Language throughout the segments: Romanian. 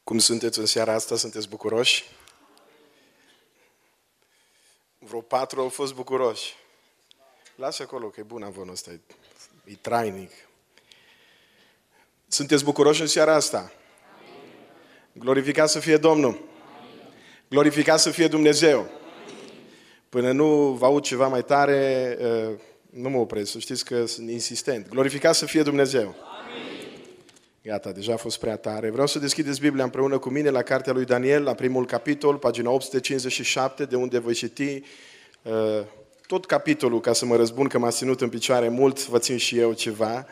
Cum sunteți în seara asta? Sunteți bucuroși? Vreo 4 au fost bucuroși. Lasă acolo, că e bun avonul ăsta, e trainic. Sunteți bucuroși în seara asta? Amin. Glorificat să fie Domnul. Amin. Glorificat să fie Dumnezeu. Amin. Până nu vă aud ceva mai tare, nu mă opresc, să știți că sunt insistent. Glorificat să fie Dumnezeu. Amin. Gata, deja a fost prea tare. Vreau să deschideți Biblia împreună cu mine la cartea lui Daniel, la primul capitol, pagina 857, de unde voi citi tot capitolul, ca să mă răzbun că m-a ținut în picioare mult, vă țin și eu ceva.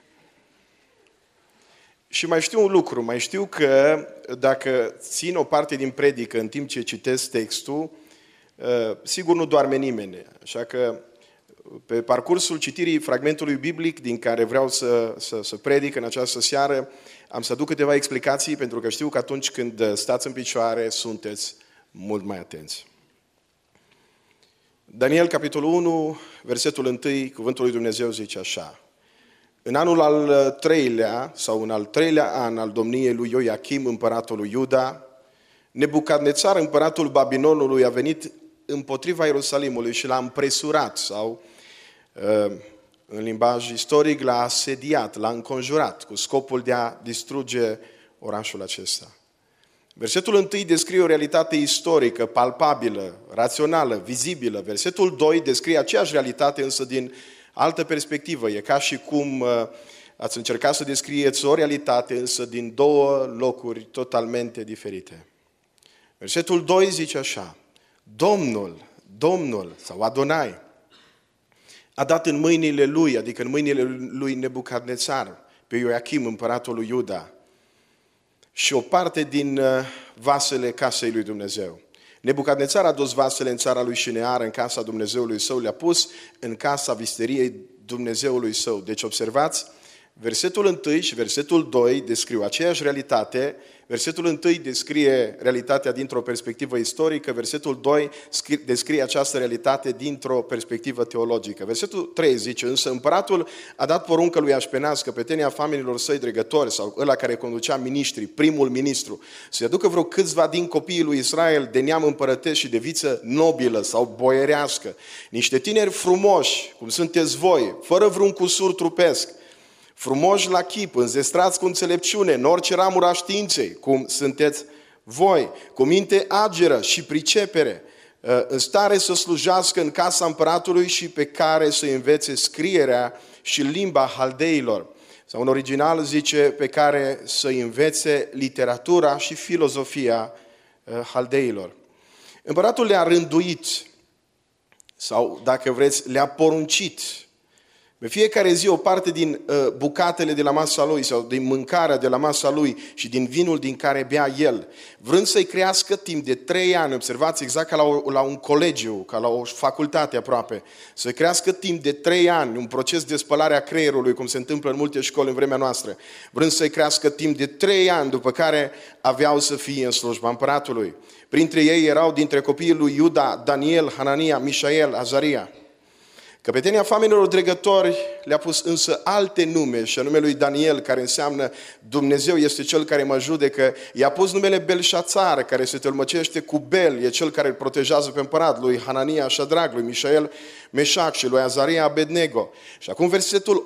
Și mai știu un lucru, mai știu că dacă țin o parte din predică în timp ce citesc textul, sigur nu doarme nimeni. Așa că pe parcursul citirii fragmentului biblic din care vreau să predic în această seară, am să aduc câteva explicații, pentru că știu că atunci când stați în picioare, sunteți mult mai atenți. Daniel, capitolul 1, versetul 1, cuvântul lui Dumnezeu zice așa: în anul al treilea, sau în al treilea an al domniei lui Ioachim, împăratul lui Iuda, Nebucadnețar, împăratul Babilonului, a venit împotriva Ierusalimului și l-a împresurat, sau în limbaj istoric l-a asediat, l-a înconjurat, cu scopul de a distruge orașul acesta. Versetul 1 descrie o realitate istorică, palpabilă, rațională, vizibilă. Versetul 2 descrie aceeași realitate, însă din altă perspectivă. E ca și cum ați încercat să descrieți o realitate, însă din două locuri totalmente diferite. Versetul 2 zice așa: Domnul sau Adonai a dat în mâinile lui, adică în mâinile lui Nebucadnețar, pe Ioachim, împăratul lui Iuda, și o parte din vasele casei lui Dumnezeu. Nebucadnețar a dus vasele în țara lui Șinear, în casa Dumnezeului său, le-a pus în casa visteriei Dumnezeului său. Deci observați, versetul 1 și versetul 2 descriu aceeași realitate. Versetul 1 descrie realitatea dintr-o perspectivă istorică, versetul 2 descrie această realitate dintr-o perspectivă teologică. Versetul 3 zice: însă împăratul a dat poruncă lui Așpenaz, căpetenia familiilor săi dregători, sau ăla care conducea miniștri, primul ministru, să-i aducă vreo câțiva din copiii lui Israel de neam împărătesc și de viță nobilă sau boierească, niște tineri frumoși, cum sunteți voi, fără vreun cusur trupesc, frumoși la chip, înzestrați cu înțelepciune, în orice ramură a științei, cum sunteți voi, cu minte ageră și pricepere, în stare să slujească în casa împăratului și pe care să învețe scrierea și limba haldeilor. Sau în original zice pe care să învețe literatura și filozofia haldeilor. Împăratul le-a rânduit, sau dacă vreți, le-a poruncit pe fiecare zi o parte din bucatele de la masa lui, sau din mâncarea de la masa lui și din vinul din care bea el, vrând să-i crească timp de 3 ani, observați, exact ca la un colegiu, ca la o facultate aproape, să crească timp de 3 ani, un proces de spălare a creierului, cum se întâmplă în multe școli în vremea noastră, vrând să-i crească timp de 3 ani, după care aveau să fie în slujba împăratului. Printre ei erau dintre copiii lui Iuda, Daniel, Hanania, Mișael, Azaria. Căpetenia familiilor dregători le-a pus însă alte nume, și anume lui Daniel, care înseamnă Dumnezeu este cel care mă judecă. I-a pus numele Belșațar, care se tălmăcește cu Bel, e cel care îl protejează pe împărat, lui Hanania, Șadrag, lui Mișael, Meșac și lui Azaria, Abednego. Și acum versetul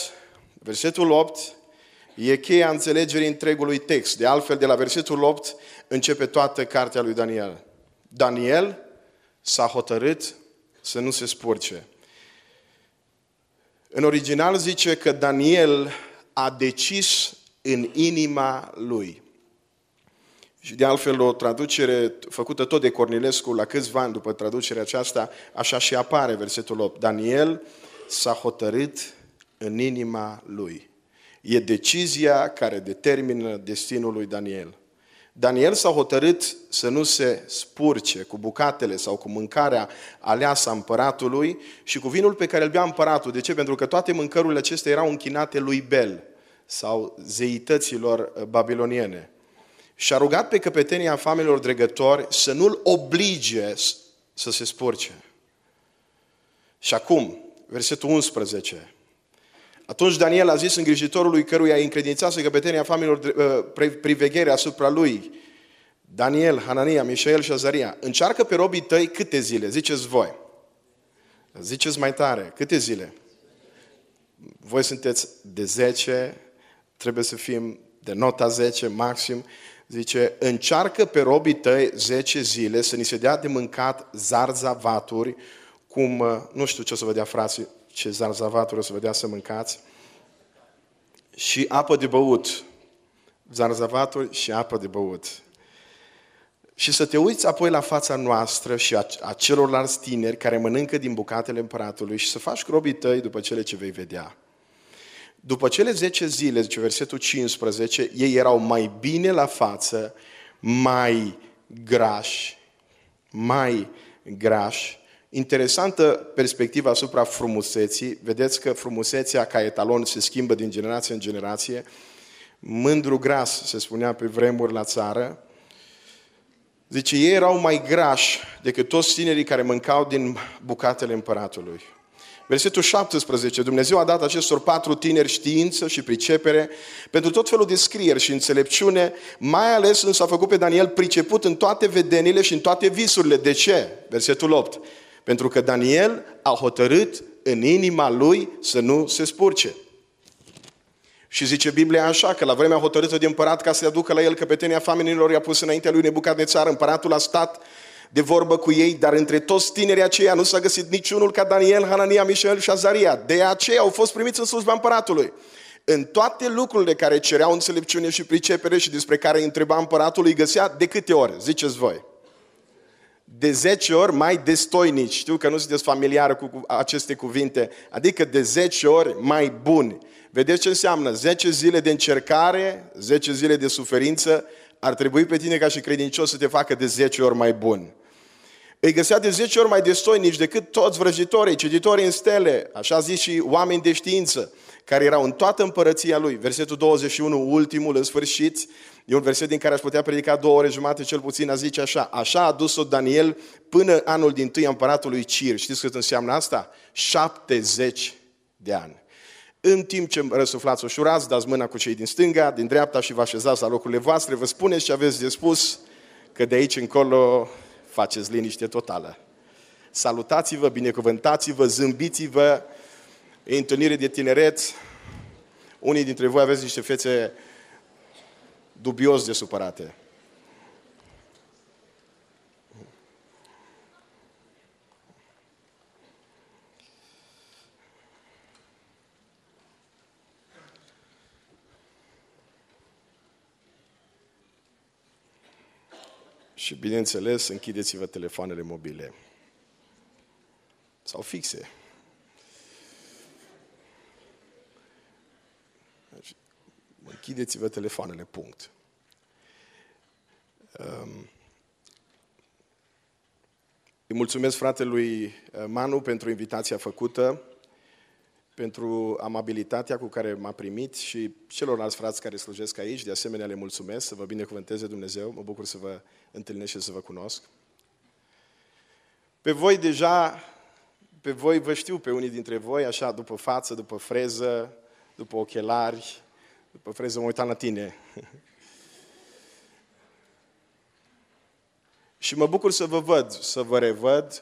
8 e cheia înțelegerii întregului text. De altfel, de la versetul 8 începe toată cartea lui Daniel. Daniel s-a hotărât să nu se spurce. În original zice că Daniel a decis în inima lui. Și de altfel o traducere făcută tot de Cornilescu la câțiva ani după traducerea aceasta, așa și apare versetul 8. Daniel s-a hotărât în inima lui. E decizia care determină destinul lui Daniel. Daniel s-a hotărât să nu se spurce cu bucatele sau cu mâncarea aleasă a împăratului și cu vinul pe care îl bea împăratul. De ce? Pentru că toate mâncărurile acestea erau închinate lui Bel sau zeităților babiloniene. Și a rugat pe căpetenia familiilor dregători să nu-l oblige să se spurce. Și acum, versetul 11. Atunci Daniel a zis îngrijitorului căruia îi încredințase căpetenia familiilor priveghere asupra lui, Daniel, Hanania, Mișael și Azaria, încearcă pe robii tăi câte zile? Ziceți voi. Ziceți mai tare, câte zile? Voi sunteți de 10, trebuie să fim de nota 10 maxim. Zice, încearcă pe robii tăi 10 zile să ni se dea de mâncat zarzavaturi, cum, nu știu ce o să vă dea frații, ce zarzavaturi o să vă dea să mâncați, și apă de băut. Zarzavaturi și apă de băut. Și să te uiți apoi la fața noastră și a celorlalți tineri care mănâncă din bucatele împăratului și să faci cu robii tăi după cele ce vei vedea. După cele 10 zile, zice versetul 15, ei erau mai bine la față, mai grași. Interesantă perspectiva asupra frumuseții. Vedeți că frumusețea ca etalon se schimbă din generație în generație. Mândru gras, se spunea pe vremuri la țară. Zice, ei erau mai grași decât toți tinerii care mâncau din bucatele împăratului. Versetul 17, Dumnezeu a dat acestor 4 tineri știință și pricepere pentru tot felul de scrieri și înțelepciune, mai ales însă a făcut pe Daniel priceput în toate vedenile și în toate visurile. De ce? Versetul 8. Pentru că Daniel a hotărât în inima lui să nu se spurce. Și zice Biblia așa, că la vremea hotărâtă de împărat ca să-i aducă la el căpetenia familiilor, i-a pus înaintea lui Nebucadnețar, împăratul a stat de vorbă cu ei, dar între toți tinerii aceia nu s-a găsit niciunul ca Daniel, Hanania, Mișael și Azaria. De aceea au fost primiți în slujba împăratului. În toate lucrurile care cereau înțelepciune și pricepere și despre care îi întreba împăratul, îi găsea de câte ori? Ziceți voi. De 10 ori mai destoinici. Știu că nu sunteți familiară cu aceste cuvinte. Adică de 10 ori mai buni. Vedeți ce înseamnă? 10 zile de încercare, 10 zile de suferință, ar trebui pe tine ca și credincios să te facă de 10 ori mai bun. Îi găsea de 10 ori mai destoinici decât toți vrăjitorii, cititorii în stele, așa zis și oameni de știință, care erau în toată împărăția lui. Versetul 21, ultimul, în sfârșit, e un verset din care aș putea predica 2 ore jumate, cel puțin, a zice așa: așa a dus-o Daniel până anul dintâi a împăratului Cir. Știți cât înseamnă asta? 70 de ani. În timp ce răsuflați ușurați, dați mâna cu cei din stânga, din dreapta și vă așezați la locurile voastre, vă spuneți ce aveți de spus, că de aici încolo faceți liniște totală. Salutați-vă, binecuvântați-vă, zâmbiți-vă, e întâlnire de tineret. Unii dintre voi aveți niște fețe dubios de supărate. Și bineînțeles, închideți-vă telefoanele mobile. Sau fixe. Închideți-vă telefoanele, punct. Îi mulțumesc fratelui Manu pentru invitația făcută, pentru amabilitatea cu care m-a primit și celorlalți frați care slujesc aici. De asemenea, le mulțumesc, să vă binecuvânteze Dumnezeu. Mă bucur să vă întâlnesc și să vă cunosc. Pe voi vă știu pe unii dintre voi, așa, după față, după freză, după ochelari. După freză mă uitam la tine. Și mă bucur să vă văd, să vă revăd.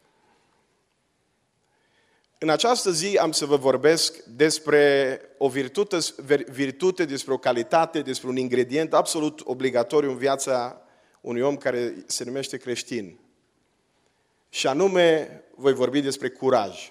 În această zi am să vă vorbesc despre o virtute, despre o calitate, despre un ingredient absolut obligatoriu în viața unui om care se numește creștin. Și anume, voi vorbi despre curaj.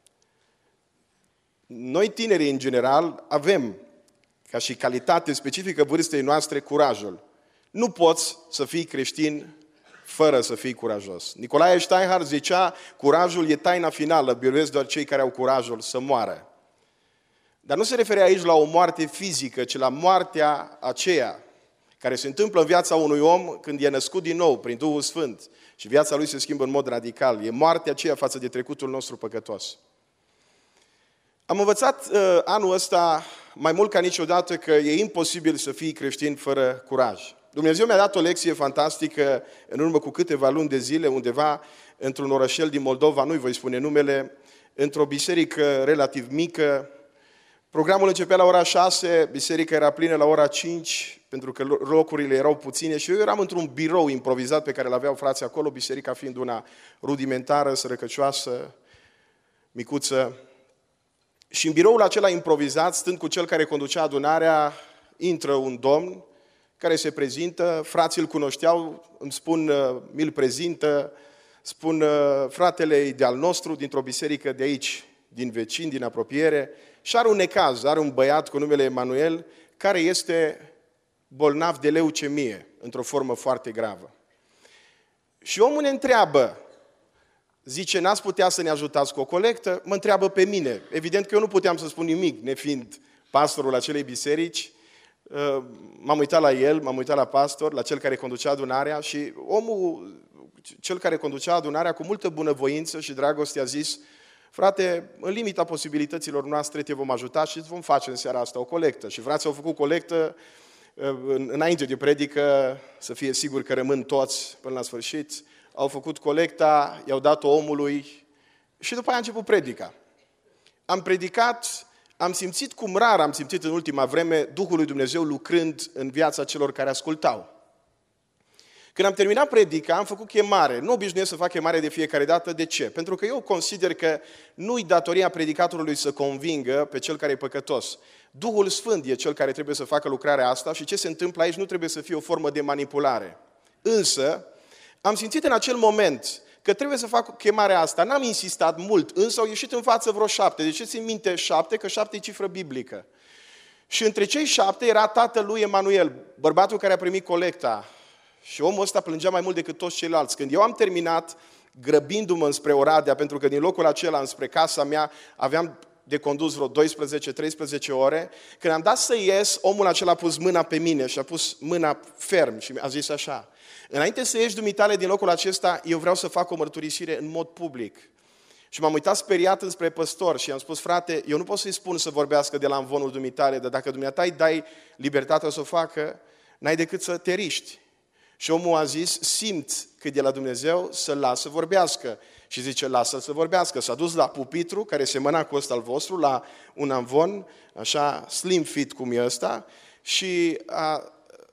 Noi tinerii, în general, avem ca și calitate specifică vârstei noastre curajul. Nu poți să fii creștin fără să fii curajos. Nicolae Steinhardt zicea, curajul e taina finală, biruiesc doar cei care au curajul să moară. Dar nu se referea aici la o moarte fizică, ci la moartea aceea care se întâmplă în viața unui om când e născut din nou prin Duhul Sfânt și viața lui se schimbă în mod radical. E moartea aceea față de trecutul nostru păcătos. Am învățat anul ăsta mai mult ca niciodată că e imposibil să fii creștin fără curaj. Dumnezeu mi-a dat o lecție fantastică în urmă cu câteva luni de zile, undeva într-un orășel din Moldova, nu-i voi spune numele, într-o biserică relativ mică, Programul începea la ora 6, biserica era plină la ora 5, pentru că locurile erau puține și eu eram într-un birou improvizat pe care l-aveau frații acolo, biserica fiind una rudimentară, sărăcăcioasă, micuță. Și în biroul acela improvizat, stând cu cel care conducea adunarea, intră un domn care se prezintă, frații îl cunoșteau, îmi spun, mi-l prezintă, spun fratele de-al nostru dintr-o biserică de aici, din vecini, din apropiere, și are un necaz, are un băiat cu numele Emanuel, care este bolnav de leucemie, într-o formă foarte gravă. Și omul ne întreabă, zice, n-ați putea să ne ajutați cu o colectă? Mă întreabă pe mine. Evident că eu nu puteam să spun nimic, nefiind pastorul acelei biserici. M-am uitat la el, m-am uitat la pastor, la cel care conducea adunarea și omul, cel care conducea adunarea, cu multă bunăvoință și dragoste a zis, frate, în limita posibilităților noastre te vom ajuta și îți vom face în seara asta o colectă. Și frații au făcut colectă înainte de predică, să fie sigur că rămân toți până la sfârșit. Au făcut colecta, i-au dat-o omului și după aia a început predica. Am predicat, am simțit cum rar am simțit în ultima vreme Duhul lui Dumnezeu lucrând în viața celor care ascultau. Când am terminat predica, am făcut chemare. Nu obișnuiesc să fac chemare de fiecare dată. De ce? Pentru că eu consider că nu-i datoria predicatorului să convingă pe cel care e păcătos. Duhul Sfânt e cel care trebuie să facă lucrarea asta și ce se întâmplă aici nu trebuie să fie o formă de manipulare. Însă, am simțit în acel moment că trebuie să fac chemarea asta. N-am insistat mult, însă au ieșit în față vreo 7. De ce țin minte 7? Că 7 e cifră biblică. Și între cei 7 era tatăl lui Emanuel, bărbatul care a primit colecta. Și omul ăsta plângea mai mult decât toți ceilalți. Când eu am terminat, grăbindu-mă înspre Oradea, pentru că din locul acela înspre casa mea aveam de condus vreo 12-13 ore, când am dat să ies, omul acela a pus mâna pe mine și a pus mâna ferm și a zis așa, înainte să ieși dumitale din locul acesta, eu vreau să fac o mărturisire în mod public. Și m-am uitat speriat înspre păstor și i-am spus, frate, eu nu pot să-i spun să vorbească de la amvonul dumitale, dar dacă dumneata îi dai libertatea să o facă, n-ai decât să te riști. Și omul a zis, simt că de la Dumnezeu să-l las să vorbească. Și zice, lasă-l să vorbească. S-a dus la pupitru, care semăna cu ăsta al vostru, la un amvon, așa, slim fit cum e ăsta, și a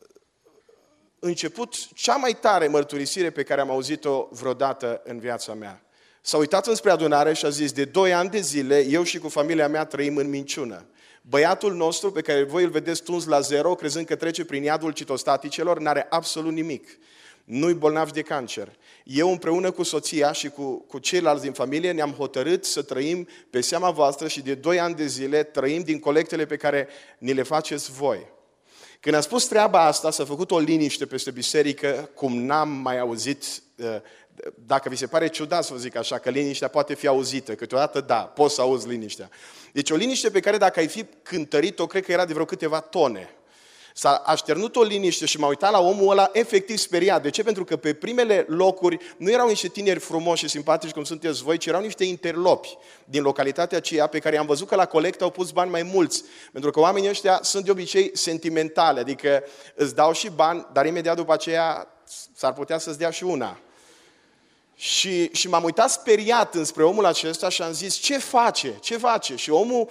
început cea mai tare mărturisire pe care am auzit-o vreodată în viața mea. S-a uitat înspre adunare și a zis, de 2 ani de zile, eu și cu familia mea trăim în minciună. Băiatul nostru, pe care voi îl vedeți tuns la zero, crezând că trece prin iadul citostaticelor, n-are absolut nimic. Nu-i bolnav de cancer. Eu împreună cu soția și cu ceilalți din familie ne-am hotărât să trăim pe seama voastră și de 2 ani de zile trăim din colectele pe care ni le faceți voi. Când a spus treaba asta, s-a făcut o liniște peste biserică, cum n-am mai auzit. Dacă vi se pare ciudat să vă zic așa, că liniștea poate fi auzită, câteodată da, poți să auzi liniștea. Deci o liniște pe care dacă ai fi cântărit-o, cred că era de vreo câteva tone. S-a așternut o liniște și m-a uitat la omul ăla efectiv speriat. De ce? Pentru că pe primele locuri nu erau niște tineri frumoși și simpatici cum sunteți voi, ci erau niște interlopi din localitatea aceea pe care am văzut că la colectă au pus bani mai mulți. Pentru că oamenii ăștia sunt de obicei sentimentale, adică îți dau și bani, dar imediat după aceea s-ar putea să-ți dea și una. Și m-am uitat speriat înspre omul acesta și am zis, ce face? Ce face? Și omul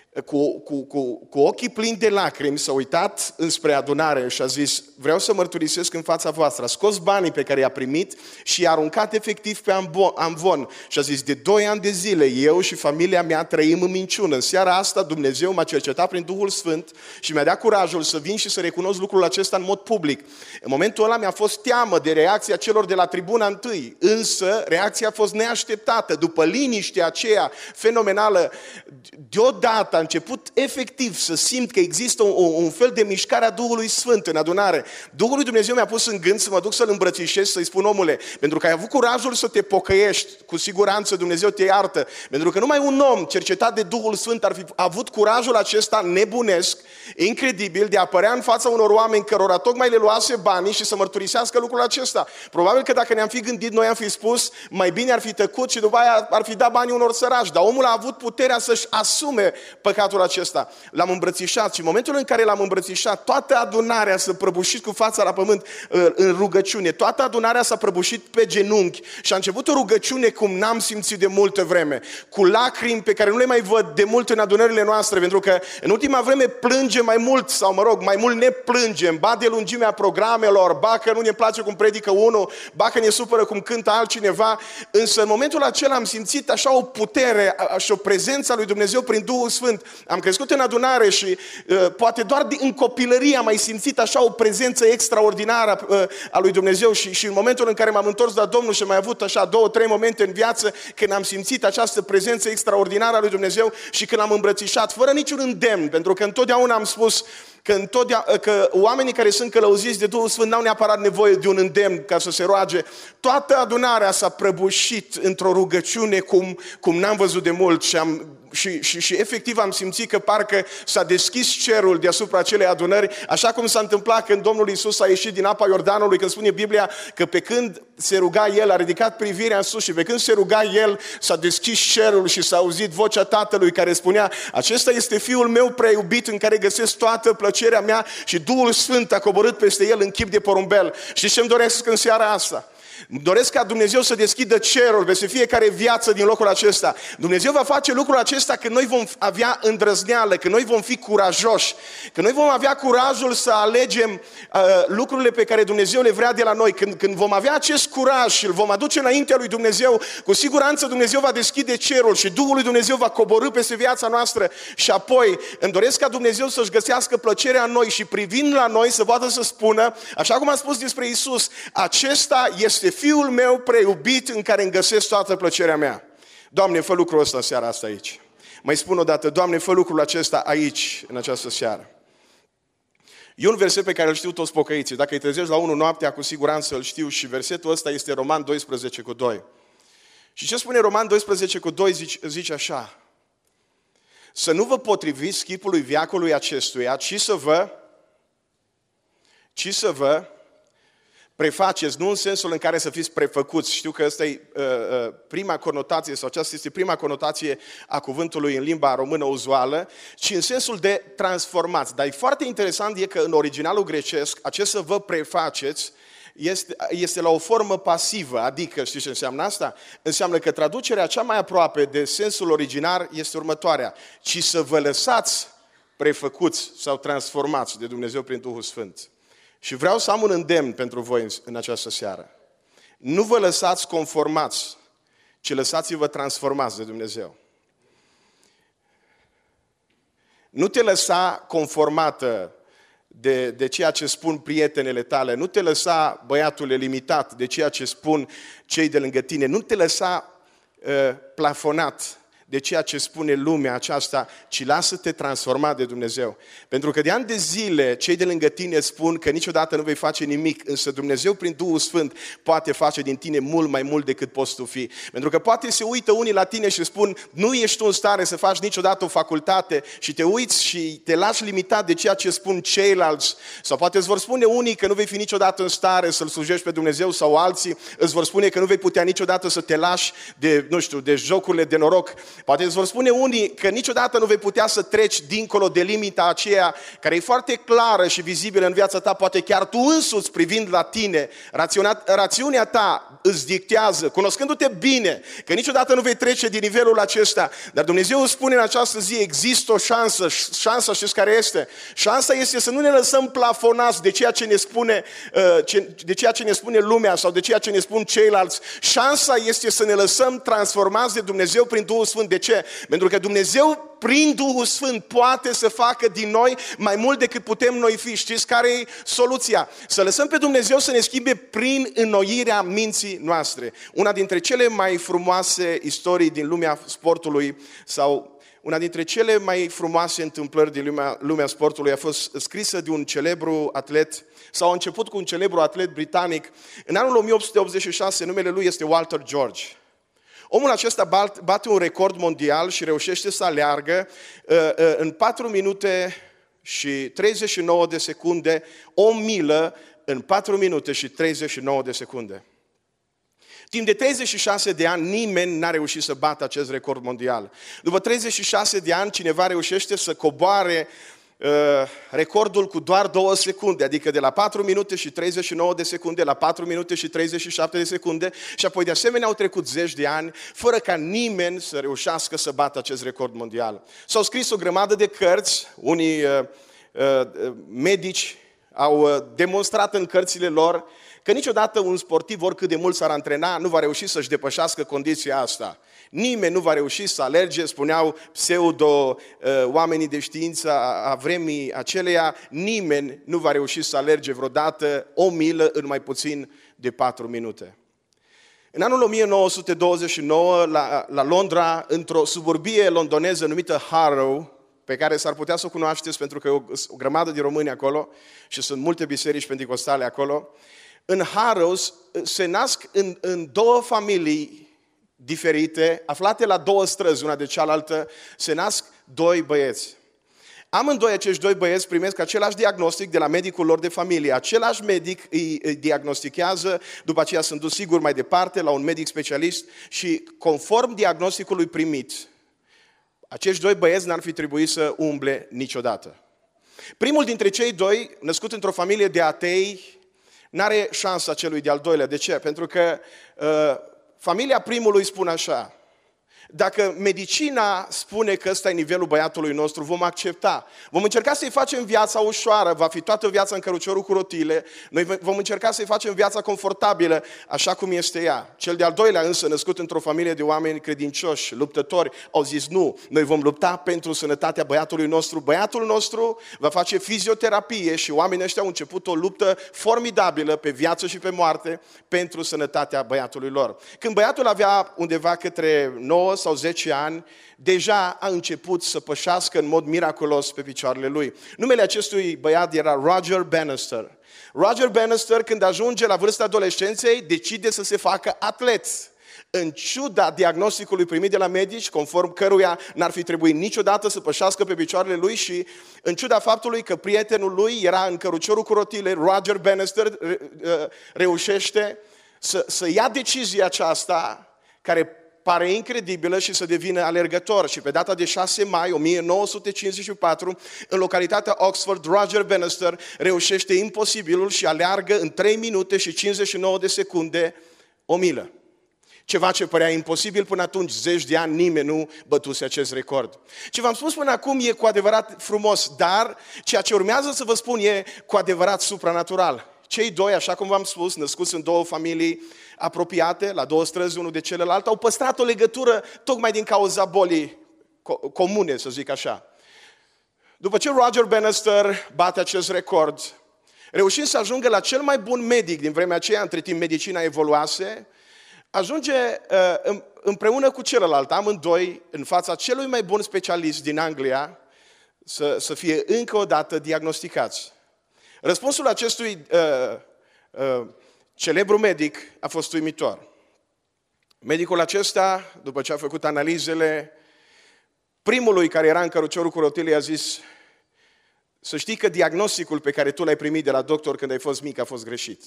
cu ochii plini de lacrimi s-a uitat înspre adunare și a zis, vreau să mărturisesc în fața voastră. A scos banii pe care i-a primit și i-a aruncat efectiv pe amvon. Și a zis, de 2 ani de zile eu și familia mea trăim în minciună. În seara asta Dumnezeu m-a cercetat prin Duhul Sfânt și mi-a dat curajul să vin și să recunosc lucrul acesta în mod public. În momentul ăla mi-a fost teamă de reacția celor de la tribuna întâi, însă reacția a fost neașteptată. După liniștea aceea fenomenală, deodată a început efectiv să simt că există un fel de mișcare a Duhului Sfânt în adunare. Duhul lui Dumnezeu mi-a pus în gând să mă duc să-l îmbrățișez, să-i spun, omule, pentru că ai avut curajul să te pocăiești, cu siguranță Dumnezeu te iartă. Pentru că numai un om cercetat de Duhul Sfânt ar fi avut curajul acesta nebunesc, incredibil, de a apărea în fața unor oameni cărora tocmai le luase banii și să mărturisească lucrul acesta. Probabil că dacă ne-am fi gândit, noi am fi spus, mai bine ar fi tăcut și după aia ar fi dat banii unor săraci. Dar omul a avut puterea să-și asume păcatul acesta. L-am îmbrățișat și în momentul în care l-am îmbrățișat, toată adunarea s-a prăbușit cu fața la pământ în rugăciune. Toată adunarea s-a prăbușit pe genunchi și a început o rugăciune cum n-am simțit de multă vreme. Cu lacrimi pe care nu le mai văd de mult în adunările noastre, pentru că în ultima vreme plângem mai mult, sau mă rog, mai mult ne plângem, ba de lungimea programelor, ba că nu ne place cum predică unul, ba că ne supără cum cântă altcineva, însă în momentul acela am simțit așa o putere și o prezență a lui Dumnezeu prin Duhul Sfânt. Am crescut în adunare și poate doar în copilărie am mai simțit așa o prezență extraordinară a lui Dumnezeu și în momentul în care m-am întors la Domnul și am mai avut așa 2-3 momente în viață când am simțit această prezență extraordinară a lui Dumnezeu și când l-am îmbrățișat, fără niciun îndemn, pentru că întotdeauna am spus că oamenii care sunt călăuziți de Duhul Sfânt n-au neapărat nevoie de un îndemn ca să se roage. Toată adunarea s-a prăbușit într-o rugăciune cum n-am văzut de mult și efectiv am simțit că parcă s-a deschis cerul deasupra acelei adunări, așa cum s-a întâmplat când Domnul Iisus a ieșit din apa Iordanului, când spune Biblia că pe când se ruga El, a ridicat privirea în sus și pe când se ruga El, s-a deschis cerul și s-a auzit vocea Tatălui care spunea: acesta este Fiul meu prea iubit în care găsesc toată plăcerea mea, și Duhul Sfânt a coborât peste El în chip de porumbel. Știți ce îmi doresc în seara asta? Îmi doresc ca Dumnezeu să deschidă cerul peste fiecare viață din locul acesta. Dumnezeu va face lucrul acesta când noi vom avea îndrăzneală, când noi vom fi curajoși, când noi vom avea curajul să alegem lucrurile pe care Dumnezeu le vrea de la noi. Când vom avea acest curaj și îl vom aduce înaintea lui Dumnezeu, cu siguranță Dumnezeu va deschide cerul și Duhul lui Dumnezeu va coborî peste viața noastră și apoi îmi doresc ca Dumnezeu să-și găsească plăcerea în noi și privind la noi să poată să spună, așa cum a spus despre Iisus: acesta este Fiul meu preiubit în care îmi găsesc toată plăcerea mea. Doamne, fă lucrul ăsta în seara asta aici. Mai spun o dată: Doamne, fă lucrul acesta aici, în această seară. E un verset pe care îl știu toți pocăiții. Dacă îi trezești la 1 noaptea, cu siguranță îl știu și versetul ăsta este Roman 12:2. Și ce spune Roman 12:2? Zice așa: să nu vă potriviți chipului veacului acestuia, ci să vă prefaceți, nu în sensul în care să fiți prefăcuți. Știu că asta e prima conotație, sau aceasta este prima conotație a cuvântului în limba română uzuală, ci în sensul de transformați. Dar e foarte interesant e că în originalul grecesc, acest să vă prefaceți este la o formă pasivă, adică știți ce înseamnă asta? Înseamnă că traducerea cea mai aproape de sensul originar este următoarea: ci să vă lăsați prefăcuți sau transformați de Dumnezeu prin Duhul Sfânt. Și vreau să am un îndemn pentru voi în această seară. Nu vă lăsați conformați, ci lăsați-vă transformați de Dumnezeu. Nu te lăsa conformată de ceea ce spun prietenele tale, nu te lăsa, băiatule limitat, de ceea ce spun cei de lângă tine, nu te lăsa plafonat de ceea ce spune lumea aceasta, ci lasă-te transformat de Dumnezeu. Pentru că de ani de zile cei de lângă tine spun că niciodată nu vei face nimic, însă Dumnezeu prin Duhul Sfânt poate face din tine mult mai mult decât poți tu fi. Pentru că poate se uită unii la tine și spun: nu ești tu în stare să faci niciodată o facultate, și te uiți și te lași limitat de ceea ce spun ceilalți. Sau poate îți vor spune unii că nu vei fi niciodată în stare să-L slujești pe Dumnezeu, sau alții îți vor spune că nu vei putea niciodată să te lași de, nu știu, de jocurile de noroc. Poate îți vor spune unii că niciodată nu vei putea să treci dincolo de limita aceea care e foarte clară și vizibilă în viața ta. Poate chiar tu însuți, privind la tine, rațiunea ta îți dictează, cunoscându-te bine, că niciodată nu vei trece din nivelul acesta. Dar Dumnezeu îți spune în această zi: există o șansă. Șansa știți care este? Șansa este să nu ne lăsăm plafonați de ceea ce ne spune, de ceea ce ne spune lumea sau de ceea ce ne spun ceilalți. Șansa este să ne lăsăm transformați de Dumnezeu prin Duhul Sfânt. De ce? Pentru că Dumnezeu prin Duhul Sfânt poate să facă din noi mai mult decât putem noi fi. Știți care e soluția? Să lăsăm pe Dumnezeu să ne schimbe prin înnoirea minții noastre. Una dintre cele mai frumoase istorii din lumea sportului, sau una dintre cele mai frumoase întâmplări din lumea sportului, a fost scrisă de un celebru atlet, sau a început cu un celebru atlet britanic. În anul 1886, numele lui este Walter George. Omul acesta bate un record mondial și reușește să aleargă în 4 minute și 39 de secunde, o milă în 4 minute și 39 de secunde. Timp de 36 de ani nimeni n-a reușit să bată acest record mondial. După 36 de ani cineva reușește să coboare recordul cu doar 2 secunde, adică de la 4 minute și 39 de secunde la 4 minute și 37 de secunde și apoi de asemenea au trecut 10 de ani fără ca nimeni să reușească să bată acest record mondial. S-au scris o grămadă de cărți, unii medici au demonstrat în cărțile lor că niciodată un sportiv, oricât de mult s-ar antrena, nu va reuși să-și depășească condiția asta. Nimeni nu va reuși să alerge, spuneau oamenii de știință a vremii aceleia, nimeni nu va reuși să alerge vreodată 1 milă în mai puțin de 4 minute. În anul 1929, la Londra, într-o suburbie londoneză numită Harrow, pe care s-ar putea să o cunoașteți pentru că e o grămadă de români acolo și sunt multe biserici penticostale acolo, în Harrow se nasc în 2 familii diferite, aflate la 2 străzi, una de cealaltă, se nasc 2 băieți. Amândoi acești 2 băieți primesc același diagnostic de la medicul lor de familie. Același medic îi diagnostichează, după aceea sunt dus sigur mai departe la un medic specialist și conform diagnosticului primit, acești 2 băieți n-ar fi trebuit să umble niciodată. Primul dintre cei 2, născut într-o familie de atei, n-are șansa celui de-al doilea. De ce? Pentru că familia primului spune așa: dacă medicina spune că ăsta e nivelul băiatului nostru, vom accepta. Vom încerca să-i facem viața ușoară, va fi toată viața în căruciorul cu rotile, noi vom încerca să-i facem viața confortabilă, așa cum este ea. Cel de-al doilea însă, născut într-o familie de oameni credincioși, luptători, au zis nu, noi vom lupta pentru sănătatea băiatului nostru. Băiatul nostru va face fizioterapie și oamenii ăștia au început o luptă formidabilă pe viață și pe moarte pentru sănătatea băiatului lor. Când băiatul avea undeva către 9 sau 10 ani, deja a început să pășească în mod miraculos pe picioarele lui. Numele acestui băiat era Roger Bannister. Roger Bannister, când ajunge la vârsta adolescenței, decide să se facă atlet. În ciuda diagnosticului primit de la medici, conform căruia n-ar fi trebuit niciodată să pășească pe picioarele lui și în ciuda faptului că prietenul lui era în căruciorul cu rotile, Roger Bannister reușește să ia decizia aceasta, care pare incredibilă, și să devină alergător. Și pe data de 6 mai 1954, în localitatea Oxford, Roger Bannister reușește imposibilul și aleargă în 3 minute și 59 de secunde 1 milă. Ceva ce părea imposibil până atunci, 10 de ani, nimeni nu bătuse acest record. Ce v-am spus până acum e cu adevărat frumos, dar ceea ce urmează să vă spun e cu adevărat supranatural. Cei 2, așa cum v-am spus, născuți în 2 familii apropiate, la 2 străzi unul de celălalt, au păstrat o legătură tocmai din cauza bolii comune, să zic așa. După ce Roger Bannister bate acest record, reușind să ajungă la cel mai bun medic din vremea aceea, între timp medicina evoluase, ajunge împreună cu celălalt, amândoi, în fața celui mai bun specialist din Anglia, să fie încă o dată diagnosticați. Răspunsul acestui celebru medic a fost uimitor. Medicul acesta, după ce a făcut analizele, primului care era în căruciorul cu rotile, a zis: să știi că diagnosticul pe care tu l-ai primit de la doctor când ai fost mic a fost greșit.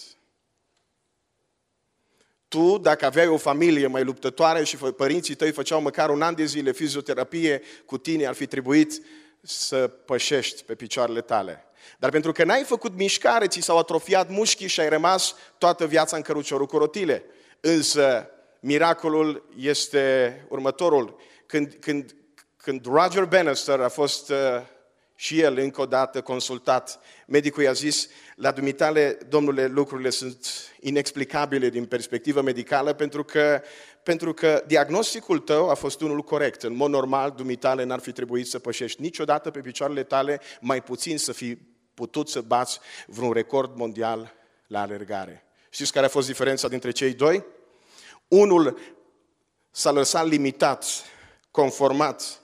Tu, dacă aveai o familie mai luptătoare și părinții tăi făceau măcar 1 an de zile fizioterapie cu tine, ar fi trebuit să pășești pe picioarele tale. Dar pentru că n-ai făcut mișcare, ți s-au atrofiat mușchii și ai rămas toată viața în căruciorul cu rotile. Însă miracolul este următorul. Când Roger Bannister a fost și el încă o dată consultat, medicul i-a zis: la dumitale, domnule, lucrurile sunt inexplicabile din perspectivă medicală pentru că diagnosticul tău a fost unul corect. În mod normal, dumitale n-ar fi trebuit să pășești niciodată pe picioarele tale, mai puțin să fi putut să bați vreun record mondial la alergare. Știți care a fost diferența dintre cei 2? Unul s-a lăsat limitat, conformat,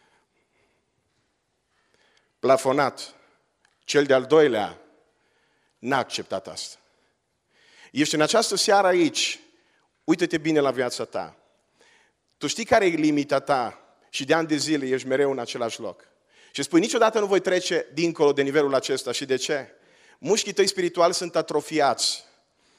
plafonat. Cel de-al doilea n-a acceptat asta. Ești în această seară aici, uită-te bine la viața ta. Tu știi care e limita ta și de ani de zile ești mereu în același loc. Și spui: niciodată nu voi trece dincolo de nivelul acesta. Și de ce? Mușchii tăi spirituali sunt atrofiați.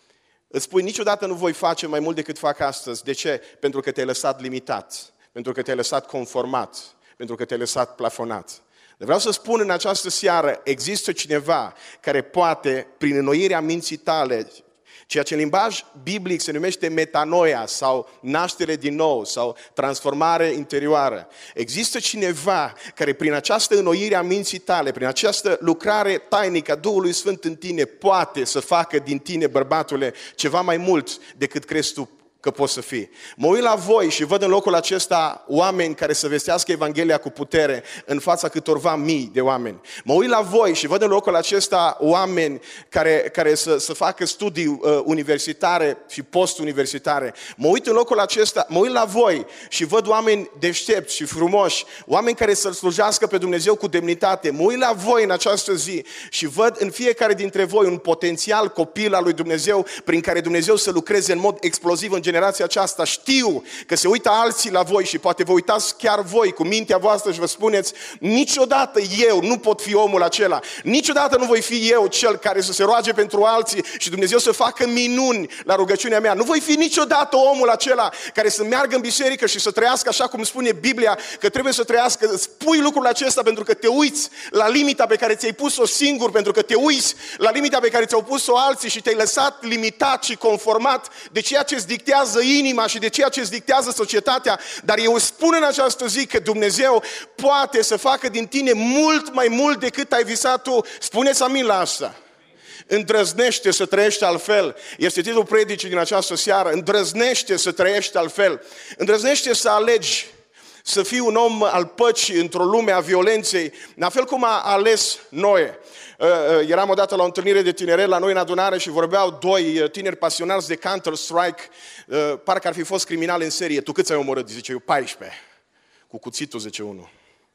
îți spui, niciodată nu voi face mai mult decât fac astăzi. De ce? Pentru că te-ai lăsat limitat, pentru că te-ai lăsat conformat, pentru că te-ai lăsat plafonat. Dar vreau să spun în această seară, există cineva care poate, prin înnoirea minții tale, ceea ce în limbaj biblic se numește metanoia sau naștere din nou sau transformare interioară. Există cineva care prin această înnoire a minții tale, prin această lucrare tainică a Duhului Sfânt în tine, poate să facă din tine, bărbatule, ceva mai mult decât crezi tu că poți să fii. Mă uit la voi și văd în locul acesta oameni care să vestească Evanghelia cu putere în fața câtorva mii de oameni. Mă uit la voi și văd în locul acesta oameni care să facă studii universitare și post-universitare. Mă uit în locul acesta, mă uit la voi și văd oameni deștepți și frumoși, oameni care să-L slujească pe Dumnezeu cu demnitate. Mă uit la voi în această zi și văd în fiecare dintre voi un potențial copil al lui Dumnezeu prin care Dumnezeu să lucreze în mod exploziv în generația aceasta. Știu că se uită alții la voi și poate vă uitați chiar voi cu mintea voastră și vă spuneți, niciodată eu nu pot fi omul acela, niciodată nu voi fi eu cel care să se roage pentru alții și Dumnezeu să facă minuni la rugăciunea mea. Nu voi fi niciodată omul acela care să meargă în biserică și să trăiască așa cum spune Biblia că trebuie să trăiască. Spui lucrul acesta pentru că te uiți la limita pe care ți-ai pus-o singur, pentru că te uiți la limita pe care ți-au pus-o alții și te-ai lăsat limitat și conformat de ceea ce îți dictează inima și de ceea ce îți dictează societatea, dar eu spun în această zi că Dumnezeu poate să facă din tine mult mai mult decât ai visat tu. Spuneți amin la asta. Îndrăznește să trăiești altfel. Este titlul predicii din această seară. Îndrăznește să trăiești altfel. Îndrăznește să alegi să fii un om al păcii într-o lume a violenței, la fel cum a ales Noe. Eram odată la o întâlnire de tineret la noi în adunare și vorbeau doi tineri pasionați de Counter-Strike, parcă ar fi fost criminali în serie. Tu câți ai omorât? Zice eu, 14. Cu cuțitul, zice unul.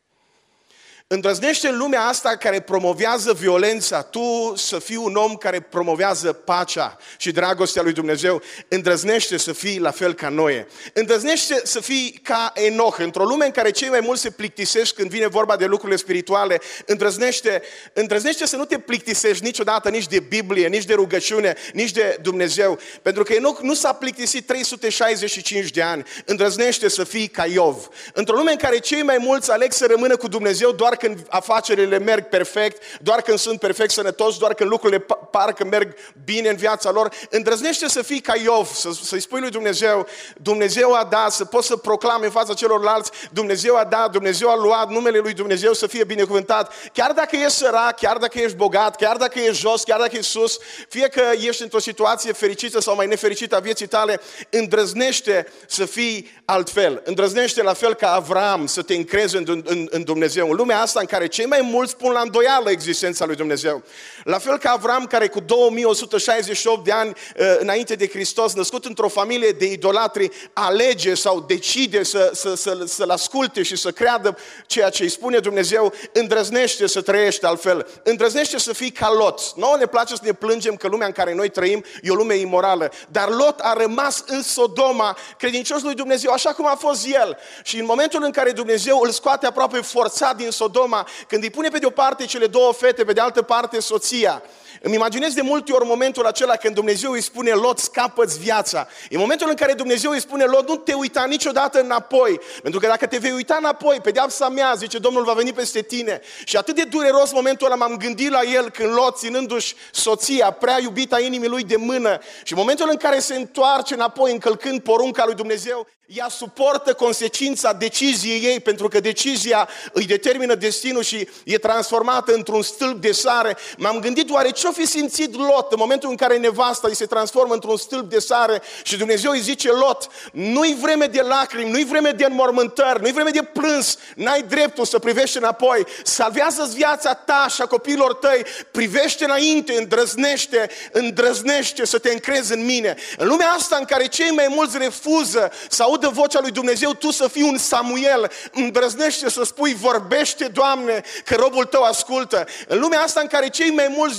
Îndrăznește în lumea asta care promovează violența, tu să fii un om care promovează pacea și dragostea lui Dumnezeu. Îndrăznește să fii la fel ca Noe. Îndrăznește să fii ca Enoch, într-o lume în care cei mai mulți se plictisesc când vine vorba de lucrurile spirituale. Îndrăznește să nu te plictisești niciodată nici de Biblie, nici de rugăciune, nici de Dumnezeu. Pentru că Enoch nu s-a plictisit 365 de ani. Îndrăznește să fii ca Iov. Într-o lume în care cei mai mulți aleg să rămână cu Dumnezeu doar când afacerile merg perfect, doar când sunt perfect sănătoși, doar când lucrurile parcă merg bine în viața lor, îndrăznește să fii ca Iov, să-i spui lui Dumnezeu, Dumnezeu a dat, să poți să proclami în fața celorlalți, Dumnezeu a dat, Dumnezeu a luat, numele lui Dumnezeu să fie binecuvântat, chiar dacă ești sărac, chiar dacă ești bogat, chiar dacă ești jos, chiar dacă ești sus, fie că ești într-o situație fericită sau mai nefericită a vieții tale, îndrăznește să fii altfel, îndrăznește la fel ca Avram să te încrezi în Dumnezeu, în lumea asta în care cei mai mulți pun la îndoială existența lui Dumnezeu. La fel ca Avram, care cu 2168 de ani înainte de Hristos, născut într-o familie de idolatri, alege sau decide să-L asculte și să creadă ceea ce îi spune Dumnezeu, îndrăznește să trăiești altfel. Îndrăznește să fii ca Lot. Nouă ne place să ne plângem că lumea în care noi trăim e o lume imorală, dar Lot a rămas în Sodoma credincios lui Dumnezeu, așa cum a fost el. Și în momentul în care Dumnezeu îl scoate aproape forțat din Sodoma, când îi pune pe de o parte cele două fete, pe de altă parte soția, îmi imaginez de multe ori momentul acela când Dumnezeu îi spune Lot, scapă-ți viața. E momentul în care Dumnezeu îi spune Lot, nu te uita niciodată înapoi, pentru că dacă te vei uita înapoi, pedeapsa mea, zice Domnul, va veni peste tine. Și atât de dureros momentul ăla m-am gândit la el când Lot, ținându-și soția, prea iubita inimii lui de mână, și momentul în care se întoarce înapoi încălcând porunca lui Dumnezeu, ea suportă consecința deciziei ei, pentru că decizia îi determină destinul și e transformată într-un stâlp de sare. M-am gândit oare ce-o fi simțit Lot în momentul în care nevasta îi se transformă într-un stâlp de sare și Dumnezeu îi zice Lot, nu-i vreme de lacrimi, nu-i vreme de înmormântări, nu-i vreme de plâns, n-ai dreptul să privești înapoi, salvează-ți viața ta și a copiilor tăi, privește înainte, îndrăznește să te încrezi în mine. În lumea asta în care cei mai mulți refuză să audă vocea lui Dumnezeu, tu să fii un Samuel, îndrăznește să spui, vorbește, Doamne, că robul tău ascultă. În lumea asta în care cei mai mulți iubesc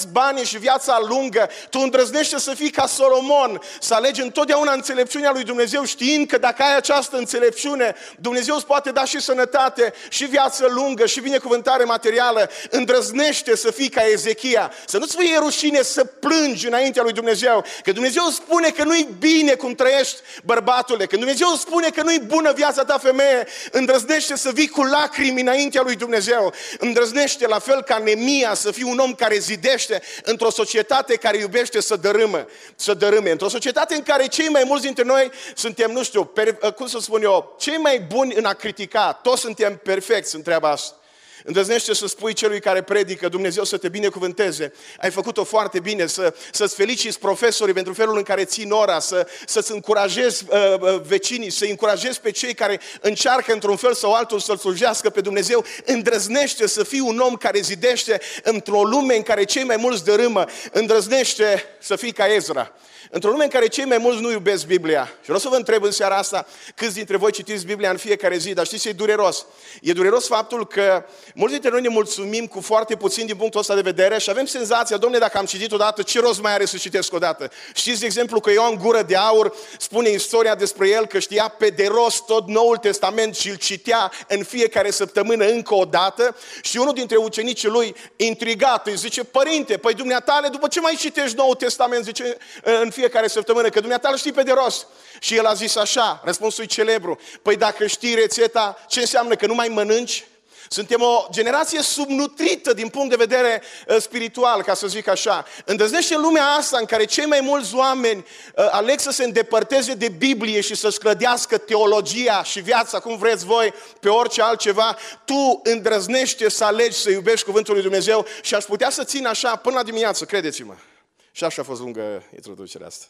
banii și viața lungă, tu îndrăznește să fii ca Solomon, să alegi întotdeauna înțelepciunea lui Dumnezeu, știind că dacă ai această înțelepciune, Dumnezeu îți poate da și sănătate, și viață lungă, și binecuvântare materială. Îndrăznește să fii ca Ezechia, să nu-ți fie rușine să plângi înaintea lui Dumnezeu, că Dumnezeu spune că nu-i bine cum trăiești, bărbatule, că Dumnezeu spune că nu-i bună viața ta, femeie. Îndrăznește să vii cu lacrimi înaintea lui Dumnezeu. Îndrăznește la fel ca Neemia să fii un om care zidește într-o societate care iubește să dărâme. Într-o societate în care cei mai mulți dintre noi suntem, nu știu, cum să spun eu, cei mai buni în a critica. Toți suntem perfecți în treaba asta. Îndrăznește să spui celui care predică, Dumnezeu să te binecuvânteze, ai făcut-o foarte bine, să-ți feliciți profesorii pentru felul în care țin ora, să-ți încurajezi vecinii, să-i încurajezi pe cei care încearcă într-un fel sau altul să-L slujească pe Dumnezeu. Îndrăznește să fii un om care zidește într-o lume în care cei mai mulți dărâmă. Îndrăznește să fii ca Ezra. Într-o lume în care cei mai mulți nu iubesc Biblia. Și vreau să vă întreb în seara asta, câți dintre voi citiți Biblia în fiecare zi, dar știți ce e dureros? E dureros faptul că mulți dintre noi ne mulțumim cu foarte puțin din punctul ăsta de vedere și avem senzația, dom'le, dacă am citit odată, ce rost mai are să citesc odată? Știți, de exemplu, că Ioan Gură de Aur spune istoria despre el că știa pe de rost tot Noul Testament și îl citea în fiecare săptămână încă o dată și unul dintre ucenicii lui, intrigat, îi zice, părinte, păi dumneatale, după ce mai citești Noul Testament, zice, în fiecare săptămână, că dumneata îl știi pe de rost. Și el a zis așa, răspunsul e celebru, păi dacă știi rețeta, ce înseamnă că nu mai mănânci? Suntem o generație subnutrită din punct de vedere spiritual, ca să zic așa. Îndrăznește în lumea asta în care cei mai mulți oameni aleg să se îndepărteze de Biblie și să-și clădească teologia și viața, cum vreți voi, pe orice altceva. Tu îndrăznește să alegi să iubești cuvântul lui Dumnezeu și aș putea să țin așa până la dimineață, credeți-mă. Și așa a fost lungă introducerea asta.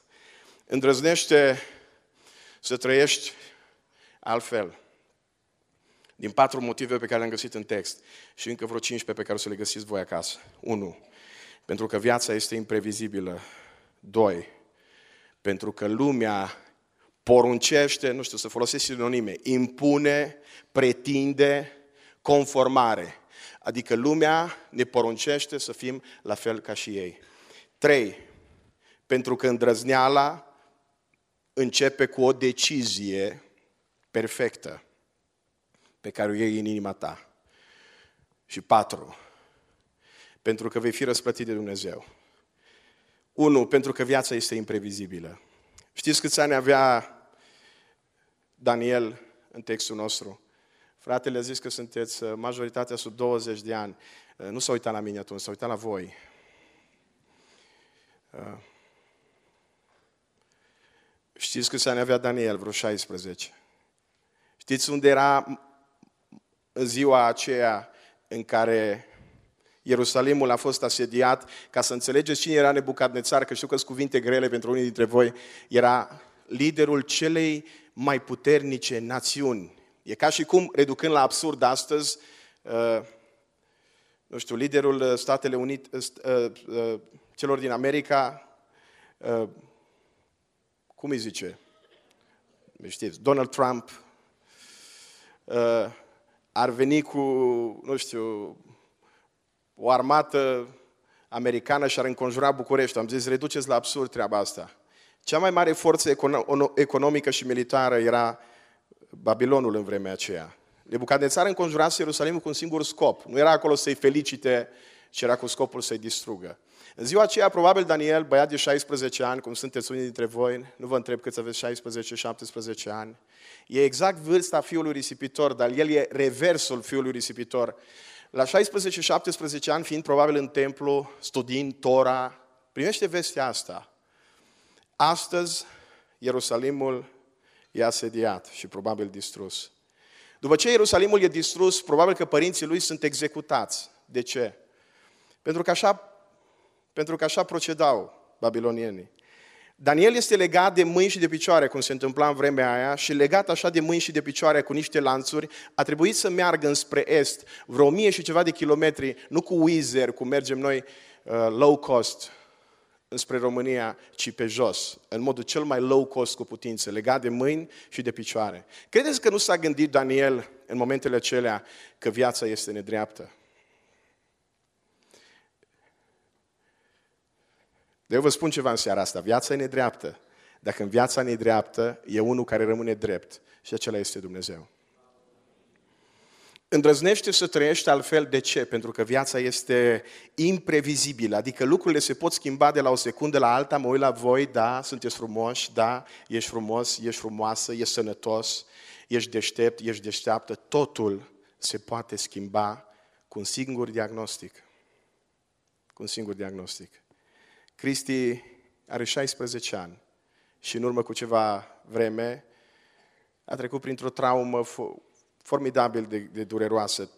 Îndrăznește să trăiești altfel. Din 4 motive pe care le-am găsit în text și încă vreo 15 pe care o să le găsiți voi acasă. 1. Pentru că viața este imprevizibilă. 2. Pentru că lumea poruncește, nu știu, să folosesc sinonime, impune, pretinde, conformare. Adică lumea ne poruncește să fim la fel ca și ei. 3. Pentru că îndrăzneala începe cu o decizie perfectă pe care o iei în inima ta. Și 4. Pentru că vei fi răsplătit de Dumnezeu. 1. Pentru că viața este imprevizibilă. Știți câți ani avea Daniel în textul nostru? Fratele a zis că sunteți majoritatea sub 20 de ani. Nu s-a uitat la mine atunci, s-a uitat la voi. Știți câți ani avea Daniel? Vreo 16. Știți unde era în ziua aceea în care Ierusalimul a fost asediat? Ca să înțelegeți cine era Nebucadnețar, că știu că sunt cuvinte grele pentru unii dintre voi, era liderul celei mai puternice națiuni. E ca și cum, reducând la absurd astăzi, nu știu, liderul Statele Unite, celor din America, cum îi zice? Știți, Donald Trump ar veni cu, nu știu, o armată americană și ar înconjura București. Am zis, reduceți la absurd treaba asta. Cea mai mare forță economică și militară era Babilonul în vremea aceea. Nebucadnețar înconjurase Ierusalimul cu un singur scop. Nu era acolo să-i felicite, ci era cu scopul să-i distrugă. În ziua aceea, probabil Daniel, băiat de 16 ani, cum sunteți unii dintre voi, nu vă întreb câți aveți 16-17 ani, e exact vârsta fiului risipitor, dar el e reversul fiului risipitor. La 16-17 ani, fiind probabil în templu, studiind Tora, primește vestea asta. Astăzi, Ierusalimul e asediat și probabil distrus. După ce Ierusalimul e distrus, probabil că părinții lui sunt executați. De ce? Pentru că așa procedau babilonienii. Daniel este legat de mâini și de picioare, cum se întâmpla în vremea aia, și legat așa de mâini și de picioare cu niște lanțuri, a trebuit să meargă înspre est, vreo 1000 și ceva de kilometri, nu cu Wizz Air, cum mergem noi low cost, înspre România, ci pe jos, în modul cel mai low cost cu putință, legat de mâini și de picioare. Credeți că nu s-a gândit Daniel în momentele acelea că viața este nedreaptă? Eu vă spun ceva în seara asta, viața e nedreaptă. Dacă în viața nedreaptă e unul care rămâne drept și acela este Dumnezeu. Îndrăznește să trăiești altfel. De ce? Pentru că viața este imprevizibilă, adică lucrurile se pot schimba de la o secundă la alta. Mă uit la voi, da, sunteți frumoși, da, ești frumos, ești frumoasă, ești sănătos, ești deștept, ești deșteaptă. Totul se poate schimba cu un singur diagnostic. Cu un singur diagnostic. Cristi are 16 ani și în urmă cu ceva vreme a trecut printr-o traumă formidabil de dureroasă.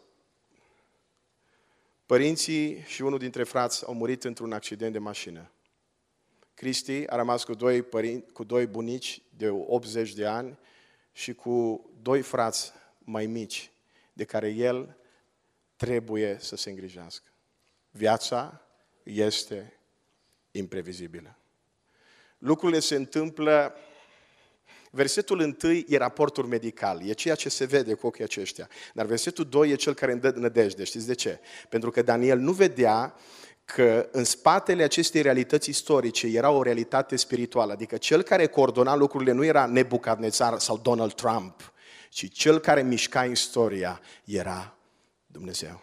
Părinții și unul dintre frați au murit într-un accident de mașină. Cristi a rămas cu doi bunici de 80 de ani și cu 2 frați mai mici de care el trebuie să se îngrijească. Viața este imprevizibilă. Lucrurile se întâmplă. Versetul 1 e raportul medical, e ceea ce se vede cu ochii aceștia. Dar versetul 2 e cel care îmi dă nădejde. Știți de ce? Pentru că Daniel nu vedea că în spatele acestei realități istorice era o realitate spirituală. Adică cel care coordona lucrurile nu era Nebucadnețar sau Donald Trump, ci cel care mișca istoria era Dumnezeu.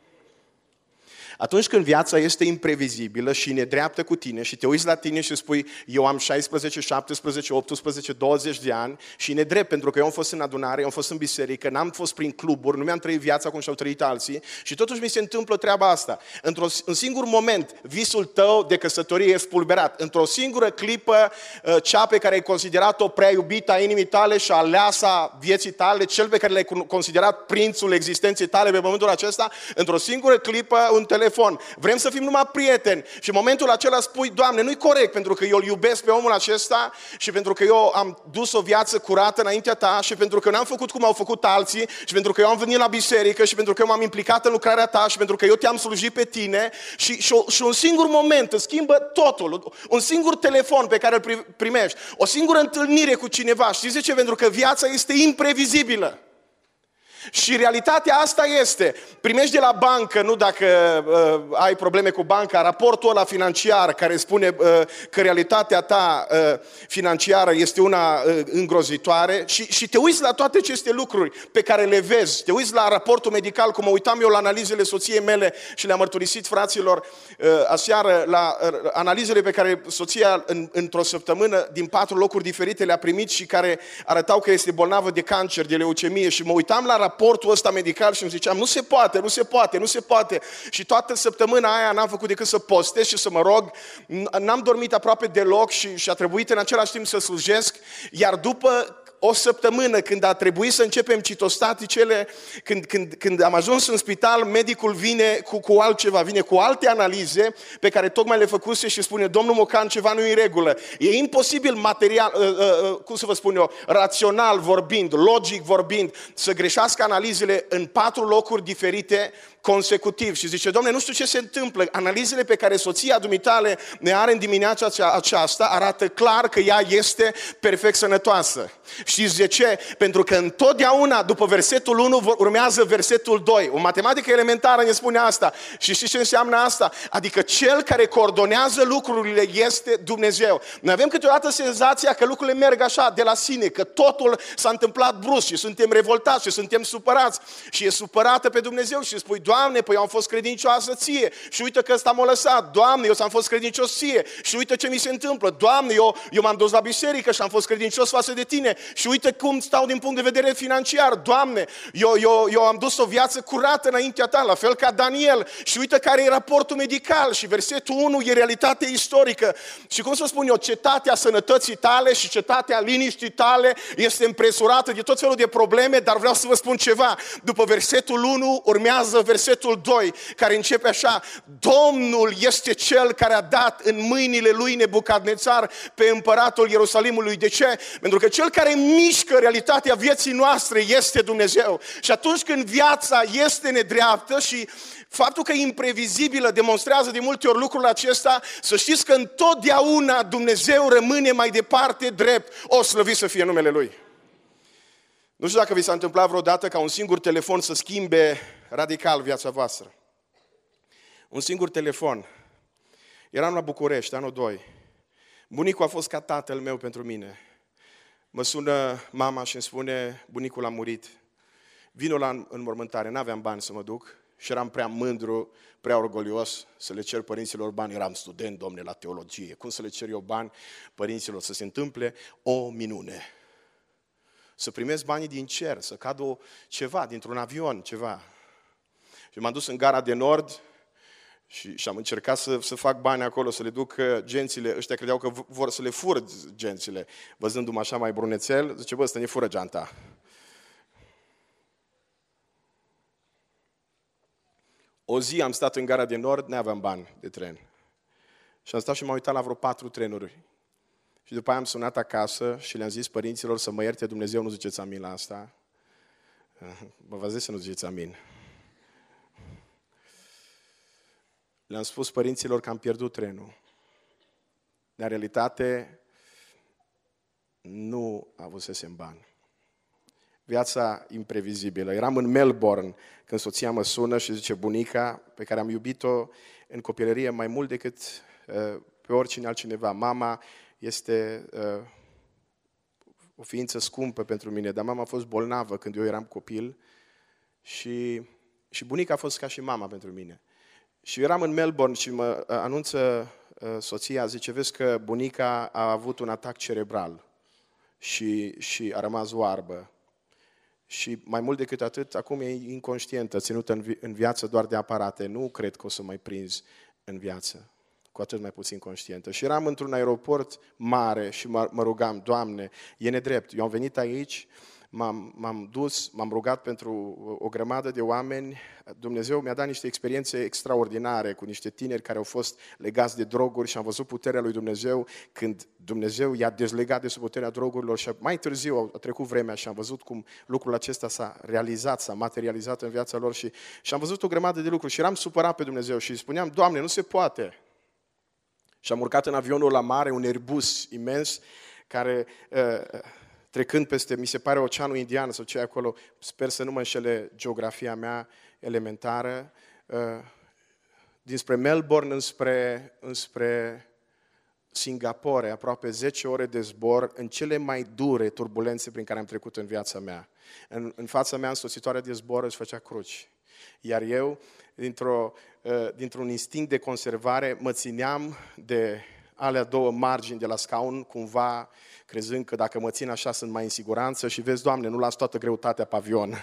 Atunci când viața este imprevizibilă și nedreaptă cu tine și te uiți la tine și spui eu am 16, 17, 18, 20 de ani și nedrept pentru că eu am fost în adunare, eu am fost în biserică, n-am fost prin cluburi, nu mi-am trăit viața cum și-au trăit alții și totuși mi se întâmplă treaba asta. Într-un singur moment visul tău de căsătorie e spulberat. Într-o singură clipă cea pe care ai considerat-o prea iubită a inimii tale și aleasa vieții tale, cel pe care l-ai considerat prințul existenței tale pe pământul acesta, într-o singură clipă un telefon. Vrem să fim numai prieteni și în momentul acela spui, Doamne, nu-i corect pentru că eu îl iubesc pe omul acesta și pentru că eu am dus o viață curată înaintea ta și pentru că n-am făcut cum au făcut alții și pentru că eu am venit la biserică și pentru că eu m-am implicat în lucrarea ta și pentru că eu te-am slujit pe tine și un singur moment îți schimbă totul, un singur telefon pe care îl primești, o singură întâlnire cu cineva. Știți de ce? Pentru că viața este imprevizibilă. Și realitatea asta este, primești de la bancă, nu dacă ai probleme cu banca, raportul ăla financiar care spune că realitatea ta financiară este una îngrozitoare și te uiți la toate aceste lucruri pe care le vezi, te uiți la raportul medical, cum mă uitam eu la analizele soției mele și le-am mărturisit fraților aseară, la analizele pe care soția într-o săptămână din 4 locuri diferite le-a primit și care arătau că este bolnavă de cancer, de leucemie și mă uitam la raportul ăsta medical și îmi ziceam, nu se poate. Și toată săptămâna aia n-am făcut decât să postez și să mă rog, n-am dormit aproape deloc și a trebuit în același timp să slujesc, iar după o săptămână, când a trebuit să începem citostaticele, când am ajuns în spital, medicul vine cu altceva, vine cu alte analize pe care tocmai le făcuse și spune, domnul Mocan, ceva nu e în regulă. E imposibil material, rațional vorbind, logic vorbind, să greșească analizele în 4 locuri diferite consecutiv. Și zice, Doamne, nu știu ce se întâmplă. Analizele pe care soția dumitale ne are în dimineața aceasta arată clar că ea este perfect sănătoasă. Știți de ce? Pentru că întotdeauna după versetul 1 urmează versetul 2. O matematică elementară ne spune asta. Și știți ce înseamnă asta? Adică cel care coordonează lucrurile este Dumnezeu. Noi avem câteodată senzația că lucrurile merg așa de la sine, că totul s-a întâmplat brusc și suntem revoltați și suntem supărați și e supărată pe Dumnezeu și spui, Doamne, păi eu am fost credincioasă ție și uite că ăsta m-a lăsat. Doamne, eu am fost credincios ție și uite ce mi se întâmplă. Doamne, eu m-am dus la biserică și am fost credincios față de tine și uite cum stau din punct de vedere financiar. Doamne, eu am dus o viață curată înaintea ta, la fel ca Daniel și uite care e raportul medical și versetul 1 e realitate istorică. Și cum să spun eu, cetatea sănătății tale și cetatea liniștii tale este împresurată de tot felul de probleme, dar vreau să vă spun ceva. După versetul 1 urmează versetul 2, care începe așa, Domnul este cel care a dat în mâinile lui Nebucadnețar pe împăratul Ierusalimului. De ce? Pentru că cel care mișcă realitatea vieții noastre este Dumnezeu. Și atunci când viața este nedreaptă și faptul că e imprevizibilă demonstrează de multe ori lucrul acesta, să știți că întotdeauna Dumnezeu rămâne mai departe drept. O slăvit să fie numele Lui. Nu știu dacă vi s-a întâmplat vreodată ca un singur telefon să schimbe radical viața voastră. Un singur telefon. Eram la București, anul 2. Bunicul a fost ca tatăl meu pentru mine. Mă sună mama și îmi spune, bunicul a murit. Vino la înmormântare, n-aveam bani să mă duc și eram prea mândru, prea orgolios să le cer părinților bani. Eram student, domne, la teologie. Cum să le cer eu bani părinților? Să se întâmple o minune. Să primesc banii din cer, să cadă ceva, dintr-un avion, ceva. Și m-am dus în gara de Nord și am încercat să fac bani acolo, să le duc gențile. Ăștia credeau că vor să le fură gențile. Văzându-mă așa mai brunețel, zice, bă, ăsta ne fură geanta. O zi am stat în gara de Nord, n-aveam bani de tren. Și am stat și m-am uitat la vreo 4 trenuri. Și după aia am sunat acasă și le-am zis părinților să mă ierte Dumnezeu, nu ziceți amin la asta. Vă zis să nu ziceți amin. Le-am spus părinților că am pierdut trenul. Dar în realitate nu avusesem bani. Viața imprevizibilă. Eram în Melbourne când soția mă sună și zice, bunica pe care am iubit-o în copilărie mai mult decât pe oricine altcineva. Mama este o ființă scumpă pentru mine, dar mama a fost bolnavă când eu eram copil și bunica a fost ca și mama pentru mine. Și eram în Melbourne și mă anunță soția, zice, vezi că bunica a avut un atac cerebral și a rămas oarbă. Și mai mult decât atât, acum e inconștientă, ținută în viață doar de aparate. Nu cred că o să mai prinzi în viață, cu atât mai puțin conștientă. Și eram într-un aeroport mare și mă rugam, Doamne, e nedrept. Eu am venit aici, m-am dus, m-am rugat pentru o grămadă de oameni. Dumnezeu mi-a dat niște experiențe extraordinare cu niște tineri care au fost legați de droguri și am văzut puterea lui Dumnezeu când Dumnezeu i-a dezlegat de sub puterea drogurilor și mai târziu a trecut vremea și am văzut cum lucrul acesta s-a realizat, s-a materializat în viața lor și am văzut o grămadă de lucruri și eram supărat pe Dumnezeu și spuneam, Doamne, nu se poate. Și am urcat în avionul la mare, un Airbus imens care... trecând peste, mi se pare, Oceanul Indian sau ce acolo, sper să nu mă înșele geografia mea elementară, dinspre Melbourne înspre Singapore, aproape 10 ore de zbor, în cele mai dure turbulențe prin care am trecut în viața mea. În fața mea, însoțitoarea de zbor își făcea cruci. Iar eu, dintr-un instinct de conservare, mă țineam de alea două margini de la scaun, cumva crezând că dacă mă țin așa sunt mai în siguranță și vezi, Doamne, nu las toată greutatea pe avion.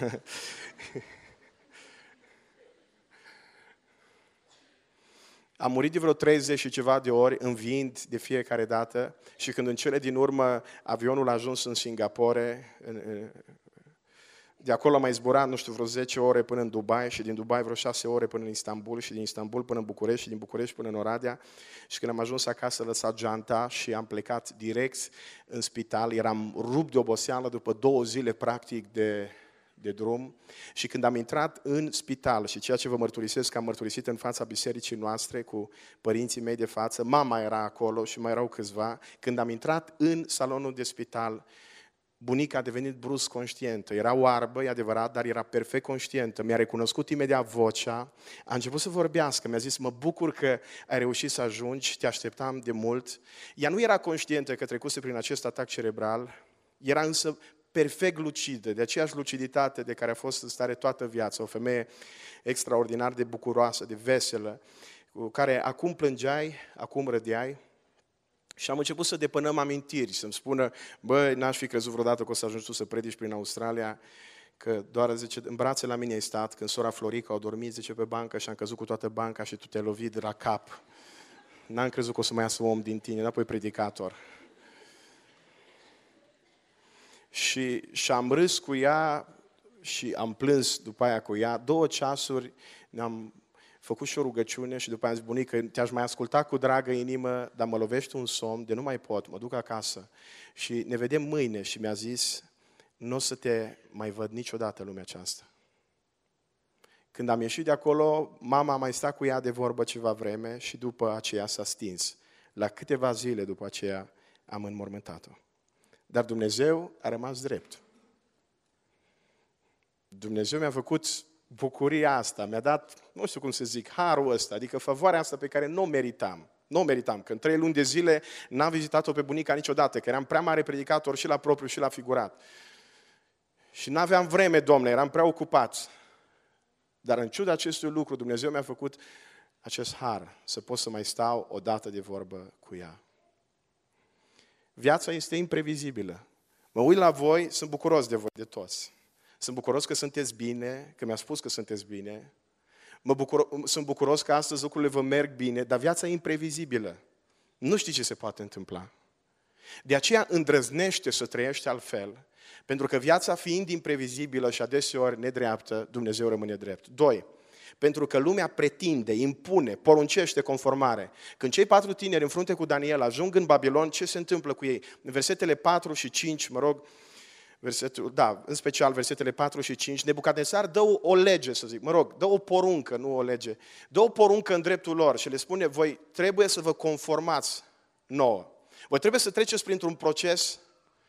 Am murit de vreo 30 și ceva de ori, înviind de fiecare dată și când în cele din urmă avionul a ajuns în Singapore, de acolo am mai zburat, nu știu, vreo 10 ore până în Dubai și din Dubai vreo 6 ore până în Istanbul și din Istanbul până în București și din București până în Oradea. Și când am ajuns acasă, am lăsat geanta și am plecat direct în spital. Eram rupt de oboseală după 2 zile practic de drum. Și când am intrat în spital și ceea ce vă mărturisesc, că am mărturisit în fața bisericii noastre cu părinții mei de față, mama era acolo și mai erau câțiva. Când am intrat în salonul de spital, bunica a devenit brusc conștientă. Era oarbă, e adevărat, dar era perfect conștientă. Mi-a recunoscut imediat vocea, a început să vorbească, mi-a zis, mă bucur că ai reușit să ajungi, te așteptam de mult. Ea nu era conștientă că trecuse prin acest atac cerebral, era însă perfect lucidă, de aceeași luciditate de care a fost în stare toată viața, o femeie extraordinar de bucuroasă, de veselă, cu care acum plângeai, acum râdeai. Și am început să depănăm amintiri, să-mi spună, bă, n-aș fi crezut vreodată că o să ajungi tu să predici prin Australia, că doar, zice, în brațe la mine ai stat, când sora Florica au dormit, zice, pe bancă și am căzut cu toată banca și tu te-ai lovit de la cap. N-am crezut că o să mai iasă om din tine, înapoi predicator. Și am râs cu ea și am plâns după aia cu ea. 2 ceasuri ne-am făcut și o rugăciune și după aia am zis, bunică, te-aș mai asculta cu dragă inimă, dar mă lovește un somn, de nu mai pot, mă duc acasă. Și ne vedem mâine și mi-a zis, nu o să te mai văd niciodată în lumea aceasta. Când am ieșit de acolo, mama a mai stat cu ea de vorbă ceva vreme și după aceea s-a stins. La câteva zile după aceea am înmormântat-o. Dar Dumnezeu a rămas drept. Dumnezeu mi-a făcut bucuria asta, mi-a dat, nu știu cum să zic, harul ăsta, adică favoarea asta pe care nu o meritam. Nu o meritam, că în 3 luni de zile n-am vizitat-o pe bunica niciodată, că eram prea mare predicator și la propriu și la figurat. Și n-aveam vreme, Domne, eram prea ocupat. Dar în ciuda acestui lucru, Dumnezeu mi-a făcut acest har, să pot să mai stau o dată de vorbă cu ea. Viața este imprevizibilă. Mă uit la voi, sunt bucuros de voi, de toți. Sunt bucuros că sunteți bine, că mi-a spus că sunteți bine. Sunt bucuros că astăzi lucrurile vă merg bine, dar viața e imprevizibilă. Nu știi ce se poate întâmpla. De aceea îndrăznește să trăiești altfel, pentru că viața fiind imprevizibilă și adeseori nedreaptă, Dumnezeu rămâne drept. 2. Pentru că lumea pretinde, impune, poruncește conformare. Când cei 4 tineri în frunte cu Daniel ajung în Babilon, ce se întâmplă cu ei? În versetele 4 și 5, în special versetele 4 și 5, Nebucadnețar dă o lege, să zic, dă o poruncă, nu o lege, dă o poruncă în dreptul lor și le spune, voi trebuie să vă conformați nouă. Voi trebuie să treceți printr-un proces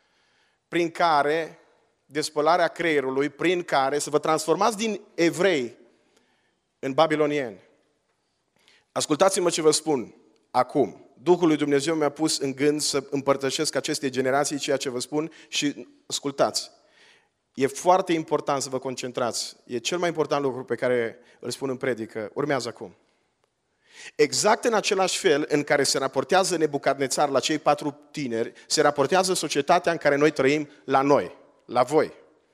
prin care, despălarea creierului, prin care să vă transformați din evrei în babilonieni. Ascultați-mă ce vă spun acum. Duhul lui Dumnezeu mi-a pus în gând să împărtășesc acestei generații ceea ce vă spun și ascultați. E foarte important să vă concentrați. E cel mai important lucru pe care îl spun în predică. Urmează acum. Exact în același fel în care se raportează Nebucadnețar la cei 4 tineri, se raportează societatea în care noi trăim la noi, la voi,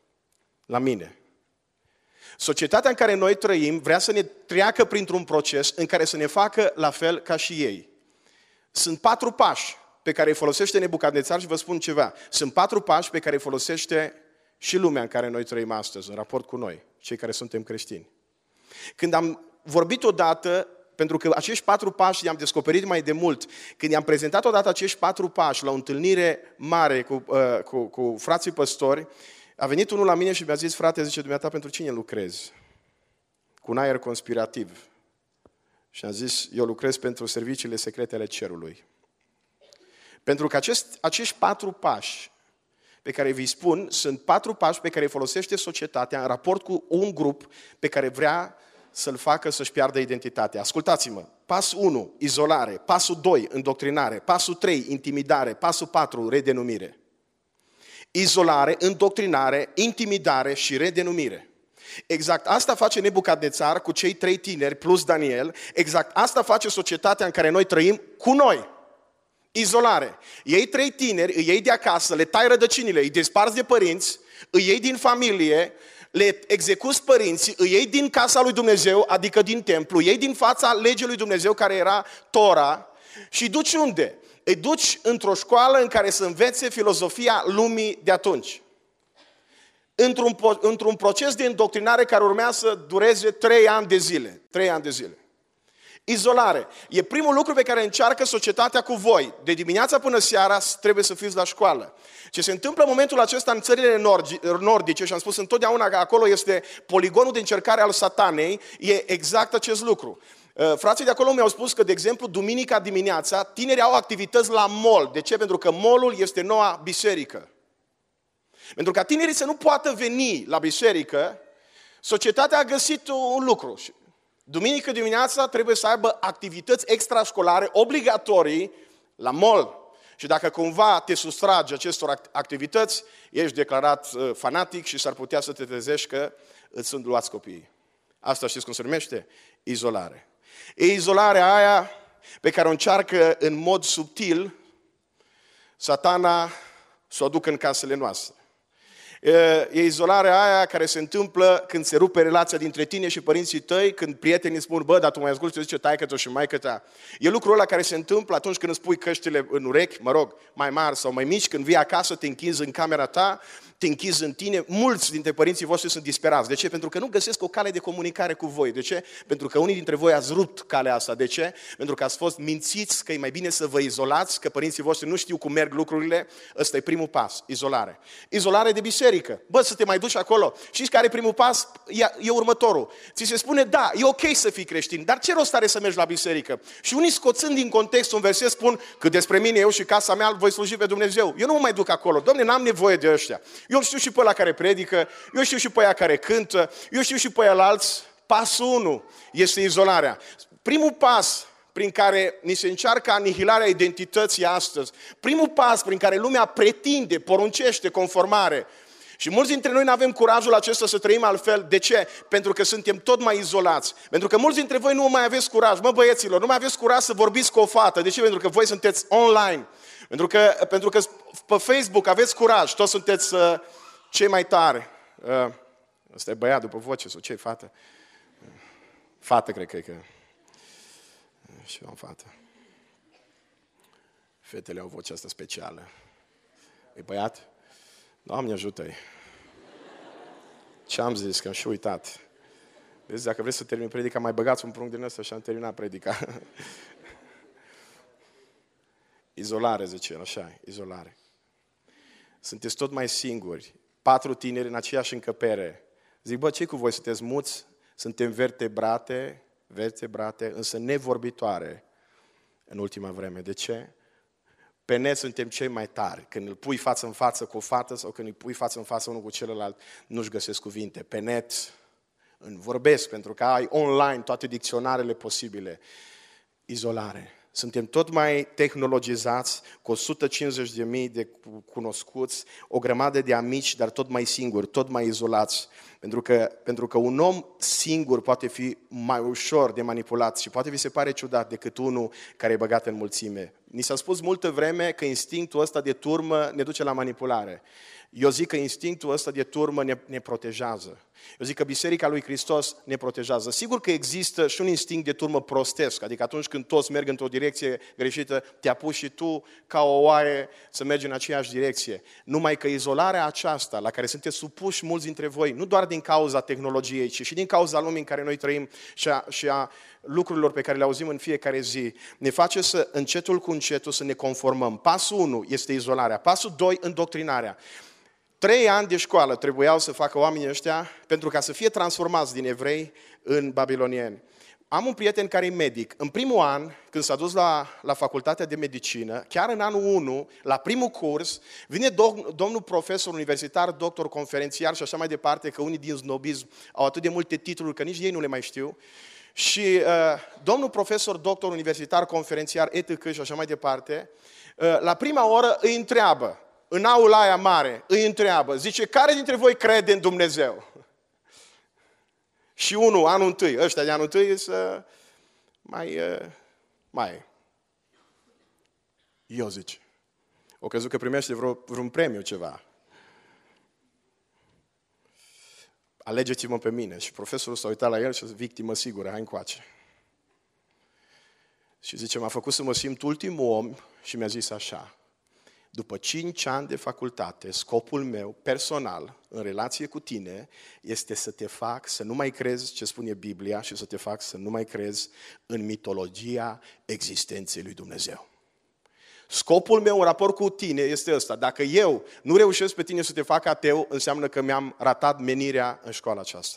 la mine. Societatea în care noi trăim vrea să ne treacă printr-un proces în care să ne facă la fel ca și ei. Sunt 4 pași pe care îi folosește Nebucadnețar și vă spun ceva. Sunt 4 pași pe care îi folosește și lumea în care noi trăim astăzi, în raport cu noi, cei care suntem creștini. Când am vorbit odată, pentru că acești 4 pași i-am descoperit mai de mult, când i-am prezentat odată acești 4 pași la o întâlnire mare cu frații păstori, a venit unul la mine și mi-a zis, frate, zice, dumneata, pentru cine lucrezi? Cu un aer conspirativ. Și am zis, eu lucrez pentru serviciile secrete ale cerului. Pentru că acești 4 pași pe care vi spun, sunt 4 pași pe care îi folosește societatea în raport cu un grup pe care vrea să-l facă să-și piardă identitatea. Ascultați-mă, pasul 1, izolare, pasul 2, îndoctrinare, pasul 3, intimidare, pasul 4, redenumire. Izolare, îndoctrinare, intimidare și redenumire. Exact asta face Nebucadnețar cu cei 3 tineri plus Daniel, exact asta face societatea în care noi trăim cu noi. Izolare. Ei 3 tineri, îi iei de acasă, le tai rădăcinile, îi desparți de părinți, îi iei din familie, le execuți părinții, îi iei din casa lui Dumnezeu, adică din templu, îi iei din fața legii lui Dumnezeu care era Tora și duci unde? Îi duci într-o școală în care să învețe filozofia lumii de atunci. Într-un proces de îndoctrinare care urmează să dureze 3 ani de zile. 3 ani de zile. Izolare. E primul lucru pe care încearcă societatea cu voi. De dimineața până seara trebuie să fiți la școală. Ce se întâmplă în momentul acesta în țările nordice, și am spus întotdeauna că acolo este poligonul de încercare al satanei, e exact acest lucru. Frații de acolo mi-au spus că, de exemplu, duminica dimineața, tinerii au activități la mall. De ce? Pentru că mall-ul este noua biserică. Pentru ca tinerii să nu poată veni la biserică, societatea a găsit un lucru. Duminică dimineața trebuie să aibă activități extrașcolare obligatorii la mall. Și dacă cumva te sustragi acestor activități, ești declarat fanatic și s-ar putea să te trezești că îți sunt luați copiii. Asta știți cum se numește? Izolare. E izolarea aia pe care o încearcă în mod subtil Satana să o aducă în casele noastre. E izolarea aia care se întâmplă când se rupe relația dintre tine și părinții tăi, când prietenii spun, bă, dar tu mai asculti, zice taică-ți și maică-ta. E lucrul ăla care se întâmplă atunci când îți pui căștile în urechi, mai mari sau mai mici, când vii acasă, te închizi în camera ta, te închizi în tine. Mulți dintre părinții voștri sunt disperați. De ce? Pentru că nu găsesc o cale de comunicare cu voi. De ce? Pentru că unii dintre voi ați rupt calea asta. De ce? Pentru că ați fost mințiți că e mai bine să vă izolați, că părinții voștri nu știu cum merg lucrurile. Ăsta e primul pas, izolare. Izolare de biserică. Bă, să te mai duci acolo. Știți care e primul pas? E următorul. Ți se spune, da, e ok să fii creștin, dar ce rost are să mergi la biserică? Și unii scoțând din context un verset spun că despre mine, eu și casa mea voi sluji pe Dumnezeu. Eu nu mă mai duc acolo. Doamne, n-am nevoie de ăștia. Eu știu și pe ăla care predică, eu știu și pe aia care cântă, eu știu și pe ăia alți. Pasul 1 este izolarea. Primul pas prin care ni se încearcă anihilarea identității astăzi, primul pas prin care lumea pretinde, poruncește conformare. Și mulți dintre noi nu avem curajul acesta să trăim altfel. De ce? Pentru că suntem tot mai izolați. Pentru că mulți dintre voi nu mai aveți curaj. Mă, băieților, nu mai aveți curaj să vorbiți cu o fată. De ce? Pentru că voi sunteți online. Pentru că pe Facebook aveți curaj. Toți sunteți cei mai tari. Ăsta e băiat după voce sau ce-i fată? Fată, cred că. Și eu am fată. Fetele au vocea asta specială. E băiat? Doamne ajută-i! Ce am zis? Că am și uitat. Vezi, dacă vreți să termin predica, mai băgați un prunc din ăsta și am terminat predica. Izolare, zice el, așa, izolare. Sunteți tot mai singuri. 4 tineri în aceeași încăpere. Zic, bă, ce cu voi? Sunteți muți? Suntem vertebrate, însă nevorbitoare în ultima vreme. De ce? Pe net suntem cei mai tari. Când îl pui față în față cu o fată sau când îl pui față în față unul cu celălalt, nu-și găsesc cuvinte. Pe net vorbesc pentru că ai online toate dicționarele posibile. Izolare. Suntem tot mai tehnologizați, cu 150.000 de cunoscuți, o grămadă de amici, dar tot mai singuri, tot mai izolați. Pentru că un om singur poate fi mai ușor de manipulat și poate vi se pare ciudat decât unul care e băgat în mulțime. Ni s-a spus multă vreme că instinctul ăsta de turmă ne duce la manipulare. Eu zic că instinctul ăsta de turmă ne protejează. Eu zic că Biserica lui Hristos ne protejează. Sigur că există și un instinct de turmă prostesc, adică atunci când toți merg într-o direcție greșită, te apuci și tu ca o oaie să mergi în aceeași direcție. Numai că izolarea aceasta la care sunteți supuși mulți dintre voi, nu doar din cauza tehnologiei, ci și din cauza lumii în care noi trăim și a lucrurilor pe care le auzim în fiecare zi, ne face să încetul cu încetul să ne conformăm. Pasul 1 este izolarea. Pasul 2, îndoctrinarea. 3 ani de școală trebuiau să facă oamenii ăștia pentru ca să fie transformați din evrei în babilonieni. Am un prieten care e medic. În primul an, când s-a dus la facultatea de medicină, chiar în anul 1, la primul curs, vine domnul profesor universitar, doctor, conferențiar și așa mai departe, că unii din snobism au atât de multe titluri că nici ei nu le mai știu. Și domnul profesor, doctor, universitar, conferențiar, etc. și așa mai departe, la prima oră îi întreabă, în aula aia mare, îi întreabă, zice, care dintre voi crede în Dumnezeu? Și anul întâi, ăștia de anul întâi să mai. Eu zice, o crezut că primește vreun premiu ceva. Alegeți-mă pe mine. Și profesorul s-a uitat la el și a zis, victimă sigură, hai încoace. Și zice, m-a făcut să mă simt ultimul om și mi-a zis așa, după 5 ani de facultate, scopul meu personal, în relație cu tine, este să te fac să nu mai crezi ce spune Biblia și să te fac să nu mai crezi în mitologia existenței lui Dumnezeu. Scopul meu în raport cu tine este ăsta. Dacă eu nu reușesc pe tine să te fac ateu, înseamnă că mi-am ratat menirea în școala aceasta.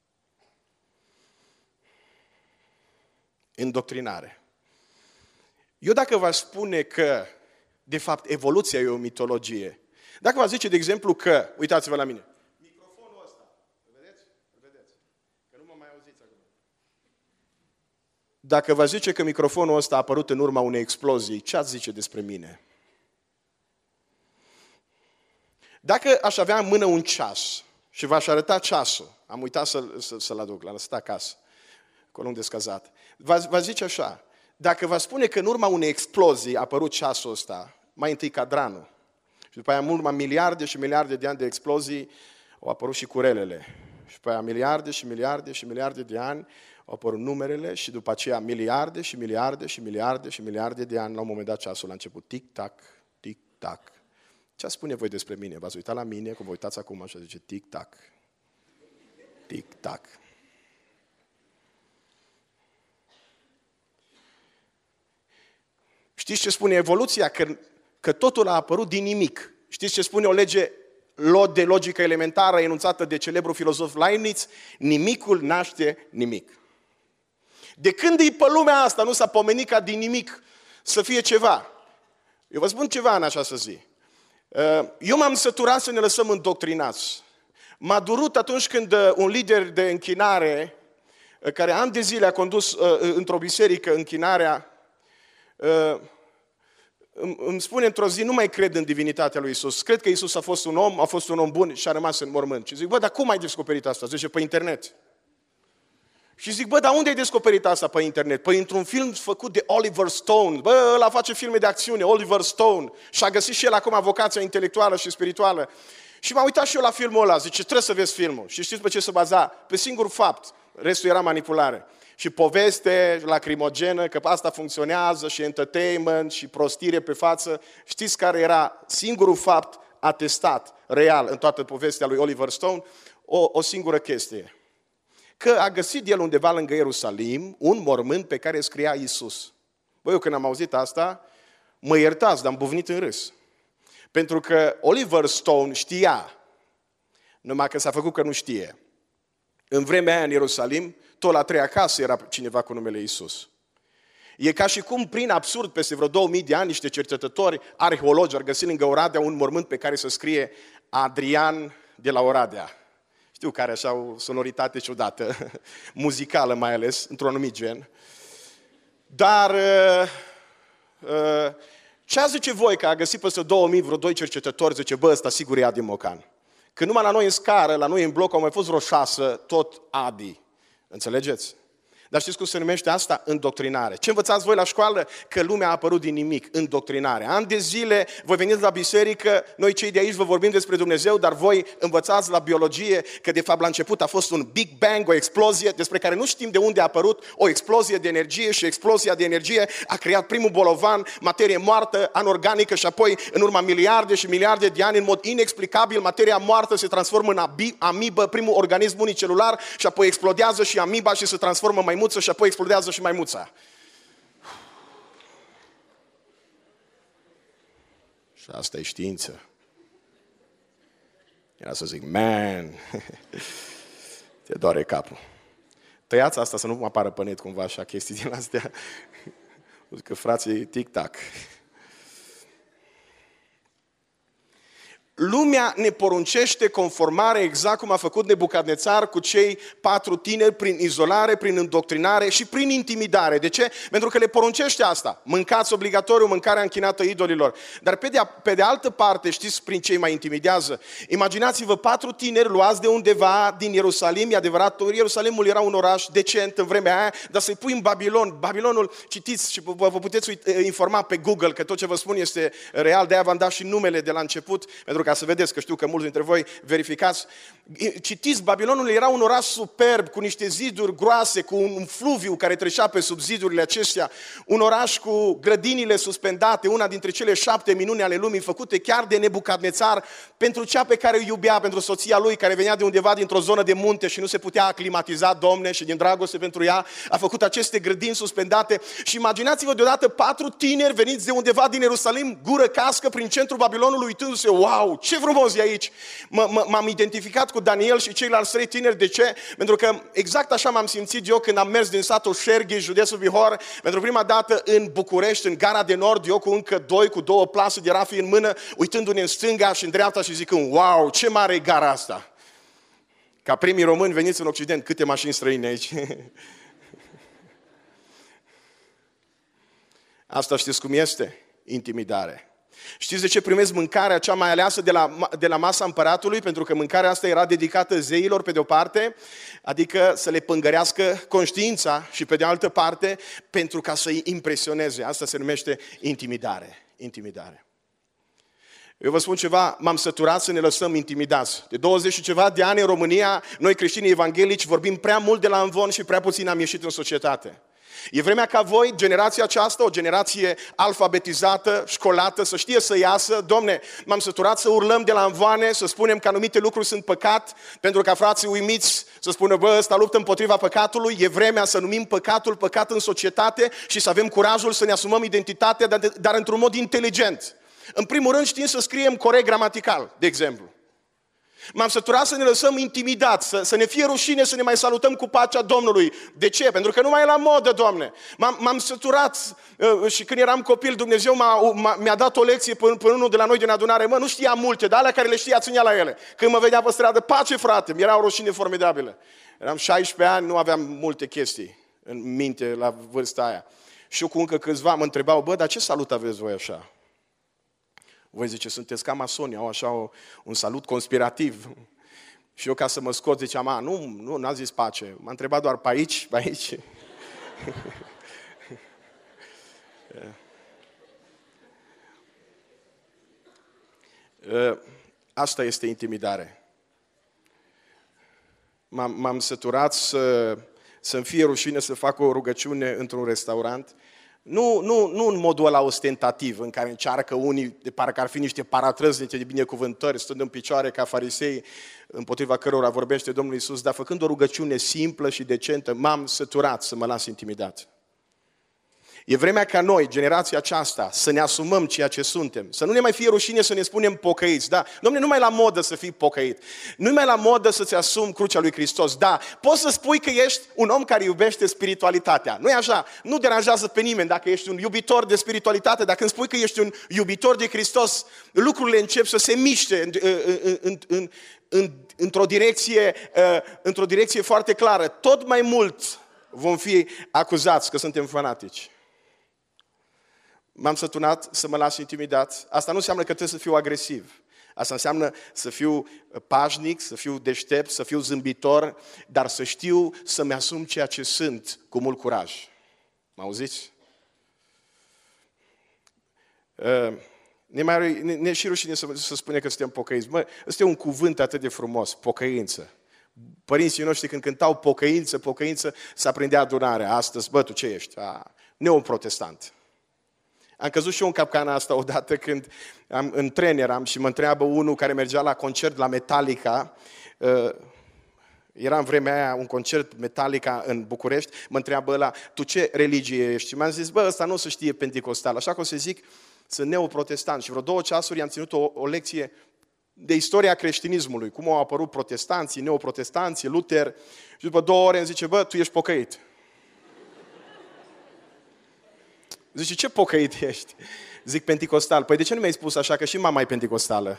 Îndoctrinare. Eu dacă v-aș spune că de fapt, evoluția e o mitologie. Dacă vă zice, de exemplu, că, uitați-vă la mine, microfonul ăsta, îl vedeți? Îl vedeți? Că nu mă mai auziți acum. Dacă vă zice că microfonul ăsta a apărut în urma unei explozii, ce ați zice despre mine? Dacă aș avea în mână un ceas și v-aș arăta ceasul, am uitat să-l aduc, l-am lăsat acasă, acolo unde scăzat, v-aș zice așa, dacă vă spune că în urma unei explozii a apărut ceasul ăsta, mai întâi cadranul. Și după aia, în urma miliarde și miliarde de ani de explozii, au apărut și curelele. Și după aia, miliarde și miliarde și miliarde de ani, au apărut numerele și după aceea miliarde și miliarde și miliarde și miliarde de ani, la un moment dat ceasul a început tic-tac, tic-tac. Ce spune voi despre mine? V-ați uitat la mine, cum vă uitați acum și zice tic-tac, tic-tac. Știți ce spune evoluția? Că totul a apărut din nimic. Știți ce spune o lege de logică elementară enunțată de celebrul filozof Leibniz? Nimicul naște nimic. De când e pe lumea asta nu s-a pomenit ca din nimic să fie ceva? Eu vă spun ceva în această zi. Eu m-am săturat să ne lăsăm îndoctrinați. M-a durut atunci când un lider de închinare care ani de zile a condus într-o biserică închinarea, îmi spune într-o zi, nu mai cred în divinitatea lui Isus. Cred că Isus a fost un om bun și a rămas în mormânt. Și zic, bă, dar cum ai descoperit asta? Zice, pe internet. Și zic, bă, dar unde ai descoperit asta pe internet? Păi într-un film făcut de Oliver Stone. Bă, ăla face filme de acțiune, Oliver Stone. Și a găsit și el acum vocația intelectuală și spirituală. Și m-am uitat și eu la filmul ăla. Zice, trebuie să vezi filmul. Și știți pe ce se baza? Pe singur fapt. Restul era manipulare. Și poveste lacrimogenă, că asta funcționează, și entertainment, și prostire pe față. Știți care era singurul fapt atestat, real, în toată povestea lui Oliver Stone? O singură chestie. Că a găsit el undeva lângă Ierusalim un mormânt pe care scria Isus. Băi, eu când am auzit asta, mă iertați, dar am bufnit în râs. Pentru că Oliver Stone știa, numai că s-a făcut că nu știe. În vremea aia în Ierusalim, tot la 3 acasă era cineva cu numele Isus. E ca și cum, prin absurd, peste vreo 2000 de ani, niște cercetători, arheologi, ar găsi lângă Oradea un mormânt pe care să scrie Adrian de la Oradea. Știu că are așa o sonoritate ciudată, muzicală mai ales, într-un anumit gen. Dar ce zice voi că a găsit peste 2000 vreo 2 cercetători, zice, bă, ăsta sigur e Adi Mocan. Că numai la noi în scară, la noi în bloc, au mai fost vreo 6, tot Adi. Înțelegeți? Dar știți cum se numește asta? Îndoctrinare. Ce învățați voi la școală? Că lumea a apărut din nimic. Îndoctrinare. Ani de zile, voi veniți la biserică, noi cei de aici vă vorbim despre Dumnezeu, dar voi învățați la biologie că de fapt la început a fost un Big Bang, o explozie despre care nu știm de unde a apărut, o explozie de energie și explozia de energie a creat primul bolovan, materie moartă, anorganică și apoi în urma miliarde și miliarde de ani, în mod inexplicabil, materia moartă se transformă în amibă, primul organism unicelular și apoi explodează și amiba și se transformă în maimuță și apoi explodează și maimuța. Și asta e știință. Era să zic, man, te doare capul. Tăiați asta să nu mă apară pe net cumva așa chestii din astea. Că frații tic-tac. Lumea ne poruncește conformare exact cum a făcut Nebucadnețar cu cei 4 tineri prin izolare, prin îndoctrinare și prin intimidare. De ce? Pentru că le poruncește asta. Mâncați obligatoriu mâncarea închinată idolilor. Dar pe de altă parte, știți prin ce îi mai intimidează? Imaginați-vă 4 tineri luați de undeva din Ierusalim. E adevărat, Ierusalimul era un oraș decent în vremea aia, dar să-i pui în Babilon. Babilonul, citiți și vă puteți informa pe Google că tot ce vă spun este real. De-aia v-am dat și numele de la început, pentru ca să vedeți, că știu că mulți dintre voi verificați. Citiți, Babilonul era un oraș superb, cu niște ziduri groase, cu un fluviu care trecea pe sub zidurile acestea, un oraș cu grădinile suspendate, una dintre cele 7 minuni ale lumii, făcute chiar de Nebucadnețar, pentru cea pe care o iubea, pentru soția lui, care venea de undeva dintr-o zonă de munte și nu se putea aclimatiza, Domne, și din dragoste pentru ea, a făcut aceste grădini suspendate. Și imaginați-vă deodată 4 tineri veniți de undeva din Ierusalim, gură cască, prin centrul Babilonului, uitându-se, wow, ce frumos e aici! M-am identificat cu Daniel și ceilalți 3 tineri. De ce? Pentru că exact așa m-am simțit eu când am mers din satul Șerghi, județul Bihor, pentru prima dată în București, în Gara de Nord, eu cu încă 2, cu 2 plase de rafii în mână, uitându-ne în stânga și în dreapta și zicând, wow, ce mare e gara asta! Ca primii români veniți în Occident, câte mașini străine aici! Asta știți cum este? Intimidare. Știți de ce primesc mâncarea cea mai aleasă de la masa împăratului? Pentru că mâncarea asta era dedicată zeilor pe de o parte, adică să le pângărească conștiința, și pe de altă parte pentru ca să-i impresioneze. Asta se numește intimidare. Intimidare. Eu vă spun ceva, m-am săturat să ne lăsăm intimidați. De 20 și ceva de ani în România, noi creștinii evanghelici vorbim prea mult de la amvon și prea puțin am ieșit în societate. E vremea ca voi, generația aceasta, o generație alfabetizată, școlată, să știe să iasă. Domne, m-am săturat să urlăm de la amvoane, să spunem că anumite lucruri sunt păcat, pentru ca frații uimiți să spună, bă, ăsta luptă împotriva păcatului. E vremea să numim păcatul păcat în societate și să avem curajul să ne asumăm identitatea, dar într-un mod inteligent. În primul rând știm să scriem corect gramatical, de exemplu. M-am săturat să ne lăsăm intimidați, să ne fie rușine să ne mai salutăm cu pacea Domnului. De ce? Pentru că nu mai e la modă, Doamne. M-am săturat și când eram copil, Dumnezeu mi-a dat o lecție până unul de la noi din adunare. Nu știam multe, dar alea care le știa ținea la ele. Când mă vedea pe stradă, pace, frate, mi-era o rușine formidabilă. Eram 16 ani, nu aveam multe chestii în minte la vârsta aia. Și eu cu încă câțiva mă întrebau, dar ce salut aveți voi așa? Voi zice, sunteți ca masoni, au așa un salut conspirativ. Și eu ca să mă scot ziceam, nu, n-a zis pace. M-a întrebat doar pe aici, pe aici. Asta este intimidare. M-am săturat să-mi fie rușine să fac o rugăciune într-un restaurant. Nu în modul ăla ostentativ, în care încearcă unii, de parcă ar fi niște paratrăznite de binecuvântări, stând în picioare ca farisei, împotriva cărora vorbește Domnul Iisus, dar făcând o rugăciune simplă și decentă, m-am săturat să mă las intimidat. E vremea ca noi, generația aceasta, să ne asumăm ceea ce suntem. Să nu ne mai fie rușine să ne spunem pocăiți. Da? Dom'le, nu mai la modă să fii pocăit. Nu mai la modă să-ți asumi crucea lui Hristos. Da, poți să spui că ești un om care iubește spiritualitatea. Nu e așa? Nu deranjează pe nimeni dacă ești un iubitor de spiritualitate. Dacă îmi spui că ești un iubitor de Hristos, lucrurile încep să se miște într-o direcție foarte clară. Tot mai mult vom fi acuzați că suntem fanatici. M-am săturat să mă las intimidat. Asta nu înseamnă că trebuie să fiu agresiv. Asta înseamnă să fiu pașnic, să fiu deștept, să fiu zâmbitor, dar să știu să-mi asum ceea ce sunt cu mult curaj. Mă auziți? Ne și rușine să spunem că suntem pocăiți. Ăsta e un cuvânt atât de frumos, pocăință. Părinții noștri când cântau pocăință, s-a prindea adunarea. Astăzi, tu ce ești? Neoprotestant. Am căzut și eu în capcana asta odată când în tren eram și mă întreabă unul care mergea la concert la Metallica. Era în vremea aia un concert Metallica în București. Mă întreabă ăla, tu ce religie ești? Și mi-am zis, ăsta nu se știe pentecostal. Așa că o să zic, sunt neoprotestant. Și vreo 2 ceasuri am ținut o lecție de istoria creștinismului. Cum au apărut protestanții, neoprotestanții, Luther. Și după 2 ore îmi zice, tu ești pocăit. Zice, ce pocăit ești? Zic, penticostal. Păi de ce nu mi-ai spus așa, că și mama e penticostală?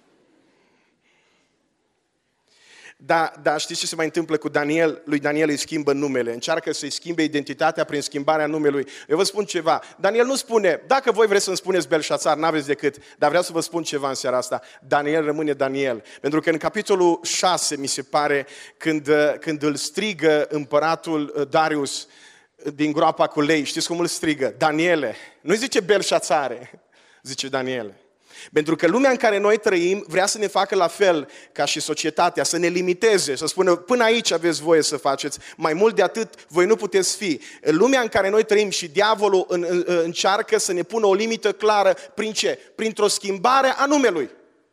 Da, știți ce se mai întâmplă cu Daniel? Lui Daniel îi schimbă numele. Încearcă să-i schimbe identitatea prin schimbarea numelui. Eu vă spun ceva. Daniel nu spune, dacă voi vreți să-mi spuneți Belșațar, n-aveți decât, dar vreau să vă spun ceva în seara asta. Daniel rămâne Daniel. Pentru că în capitolul 6, mi se pare, când îl strigă împăratul Darius din groapa cu lei, știți cum îl strigă? Daniele. Nu-i zice Belșațare, zice Daniele. Pentru că lumea în care noi trăim vrea să ne facă la fel ca și societatea, să ne limiteze, să spună până aici aveți voie să faceți, mai mult de atât voi nu puteți fi. Lumea în care noi trăim și diavolul încearcă să ne pună o limită clară prin ce? Printr-o schimbare a numelui.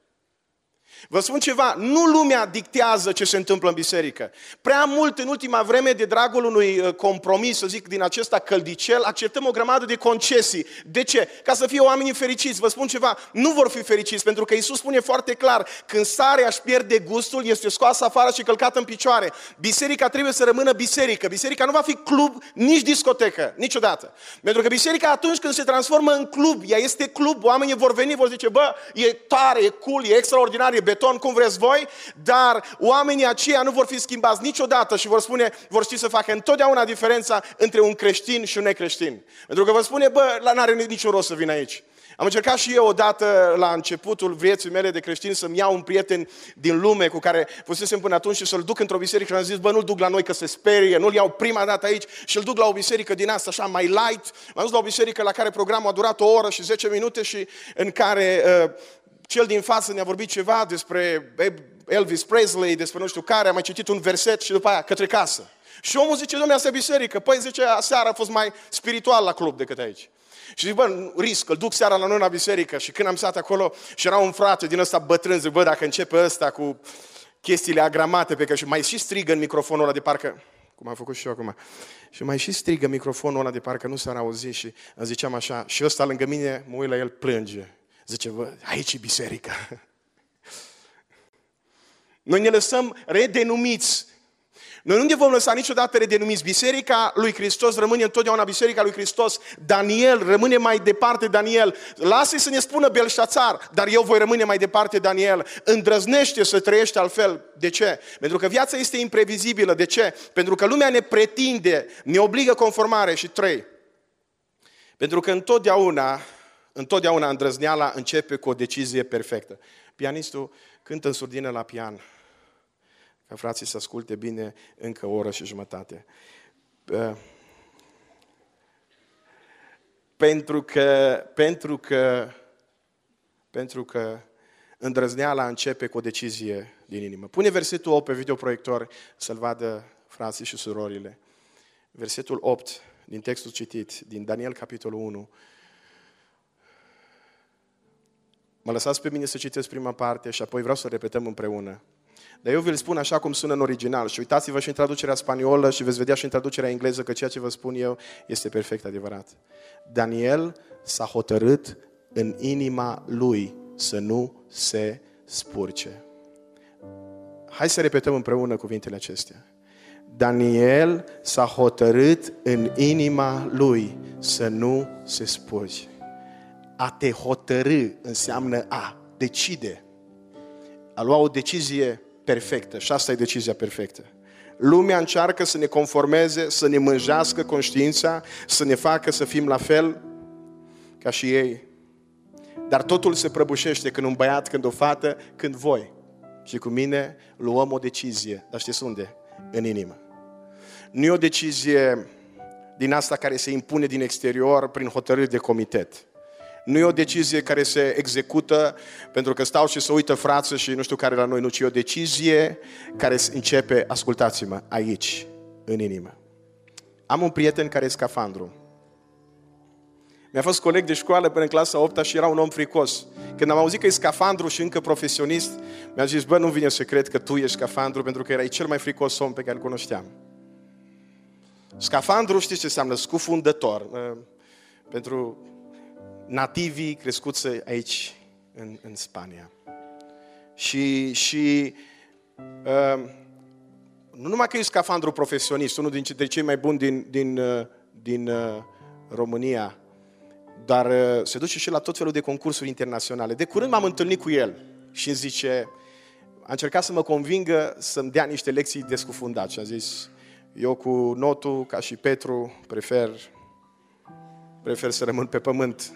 Vă spun ceva, nu lumea dictează ce se întâmplă în biserică. Prea mult în ultima vreme, de dragul unui compromis, să zic, din acesta căldicel, acceptăm o grămadă de concesii. De ce? Ca să fie oamenii fericiți. Vă spun ceva, nu vor fi fericiți, pentru că Iisus spune foarte clar, când sarea își pierde gustul, este scoasă afară și călcată în picioare. Biserica trebuie să rămână biserică. Biserica nu va fi club, nici discotecă, niciodată. Pentru că biserica atunci când se transformă în club, ea este club, oamenii vor veni, vor zice, e tare, e cool, e extraordinar, e beton, cum vreți voi, dar oamenii aceia nu vor fi schimbați niciodată și vor ști să facă întotdeauna diferența între un creștin și un necreștin. Pentru că vă spune, n-are niciun rost să vin aici. Am încercat și eu odată la începutul vieții mele de creștin să-mi iau un prieten din lume cu care fusesem până atunci și să-l duc într-o biserică și am zis, nu-l duc la noi că se sperie, nu-l iau prima dată aici și îl duc la o biserică din asta așa mai light. M-am dus la o biserică la care programul a durat 1 oră și 10 minute și în care cel din față ne-a vorbit ceva despre Elvis Presley, despre nu știu care, a mai citit un verset și după aia către casă. Și omul zice, Doamne, asta e biserică. Păi zice, seara a fost mai spiritual la club decât aici. Și zic, risc, îl duc seara la noi la biserică. Și când am stat acolo și era un frate din ăsta bătrân, zic, dacă începe ăsta cu chestiile agramate pe care și mai și strigă în microfonul ăla de parcă, cum am făcut și eu acum, și mai și strigă microfonul ăla de parcă nu s-ar auzi și îmi ziceam așa, și ăsta lângă mine, mă uit la el, plânge. Zice, aici e biserica. Noi ne lăsăm redenumiți. Noi nu ne vom lăsa niciodată redenumiți. Biserica lui Hristos rămâne întotdeauna Biserica lui Hristos. Daniel rămâne mai departe Daniel. Lasă-i să ne spună Belșațar, dar eu voi rămâne mai departe Daniel. Îndrăznește să trăiești altfel. De ce? Pentru că viața este imprevizibilă. De ce? Pentru că lumea ne pretinde, ne obligă conformare. Și 3. Pentru că întotdeauna îndrăzneala începe cu o decizie perfectă. Pianistul cântă în surdină la pian. Ca frații să asculte bine încă o oră și jumătate. Pentru că îndrăzneala începe cu o decizie din inimă. Pune versetul 8 pe videoproiector să-l vadă frații și surorile. Versetul 8 din textul citit, din Daniel capitolul 1. Mă lăsați pe mine să citesc prima parte și apoi vreau să o repetăm împreună. Dar eu vi-l spun așa cum sună în original. Și uitați-vă și în traducerea spaniolă și veți vedea și în traducerea engleză că ceea ce vă spun eu este perfect adevărat. Daniel s-a hotărât în inima lui să nu se spurce. Hai să repetăm împreună cuvintele acestea. Daniel s-a hotărât în inima lui să nu se spurce. A te hotărâ înseamnă a decide. A lua o decizie perfectă. Și asta e decizia perfectă. Lumea încearcă să ne conformeze, să ne mânjească conștiința, să ne facă să fim la fel ca și ei. Dar totul se prăbușește când un băiat, când o fată, când voi. Și cu mine luăm o decizie. Dar știți unde? În inimă. Nu e o decizie din asta care se impune din exterior prin hotărâri de comitet. Nu e o decizie care se execută pentru că stau și se uită frață și nu știu care la noi, nu, ci e o decizie care începe, ascultați-mă, aici, în inimă. Am un prieten care e scafandru. Mi-a fost coleg de școală până în clasa 8-a și era un om fricos. Când am auzit că e scafandru și încă profesionist, mi-a zis, bă, nu vine să cred că tu ești scafandru, pentru că erai cel mai fricos om pe care îl cunoșteam. Scafandru, știți ce înseamnă? Scufundător. Pentru nativii crescuți aici, în Spania. Și nu numai că e scafandru profesionist, unul dintre cei mai buni din România, dar se duce și la tot felul de concursuri internaționale. De curând m-am întâlnit cu el și îmi zice, a încercat să mă convingă să-mi dea niște lecții de scufundat. Și a zis, eu cu notul, ca și Petru, prefer să rămân pe pământ.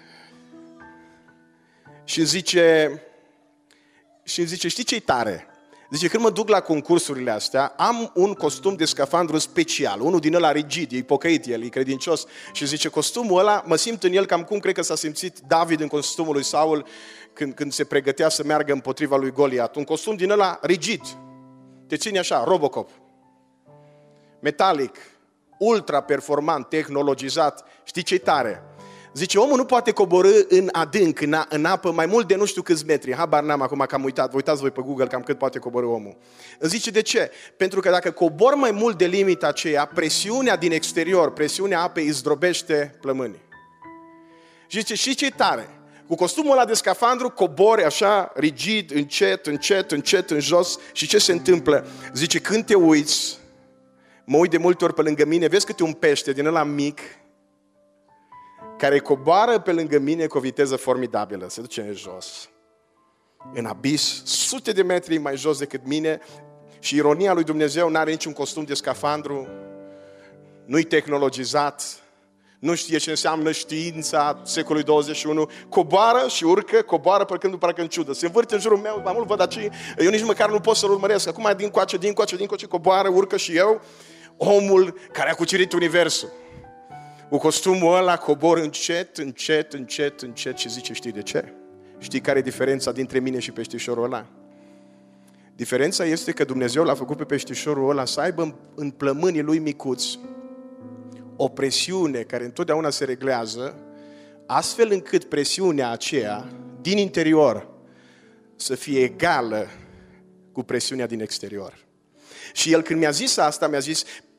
Și zice, știi ce-i tare? Zice, când mă duc la concursurile astea, am un costum de scafandru special, unul din ăla rigid, e pocăit el, e credincios. Și zice, costumul ăla, mă simt în el cam cum cred că s-a simțit David în costumul lui Saul când se pregătea să meargă împotriva lui Goliat. Un costum din ăla rigid, te ține așa, Robocop, metalic, ultra performant, tehnologizat. Știi ce-i tare? Zice, omul nu poate coborî în adânc, în apă, mai mult de nu știu câți metri. Habar n-am acum că am uitat. Vă uitați voi pe Google cam cât poate coborî omul. Îmi zice, de ce? Pentru că dacă cobor mai mult de limita aceea, presiunea din exterior, presiunea apei îți zdrobește plămânii. Și zice, și ce tare? Cu costumul ăla de scafandru cobori așa, rigid, încet, în jos. Și ce se întâmplă? Zice, când te uiți, mă uit de multe ori pe lângă mine, vezi câte un pește din ăla mic, care coboară pe lângă mine cu o viteză formidabilă. Se duce în jos, în abis, sute de metri mai jos decât mine. Și ironia lui Dumnezeu, n-are niciun costum de scafandru, nu-i tehnologizat, nu știe ce înseamnă știința secolului 21. Coboară și urcă, coboară parcă în ciudă. Se învârte în jurul meu, mai mult văd aici, eu nici măcar nu pot să-l urmăresc. Acum din coace, coboară, urcă și eu, omul care a cucerit universul. Cu costumul ăla cobor încet și zice, știi de ce? Știi care e diferența dintre mine și peștișorul ăla? Diferența este că Dumnezeu l-a făcut pe peștișorul ăla să aibă în plămânii lui micuți o presiune care întotdeauna se reglează, astfel încât presiunea aceea din interior să fie egală cu presiunea din exterior. Și el când mi-a zis asta, mi-a zis,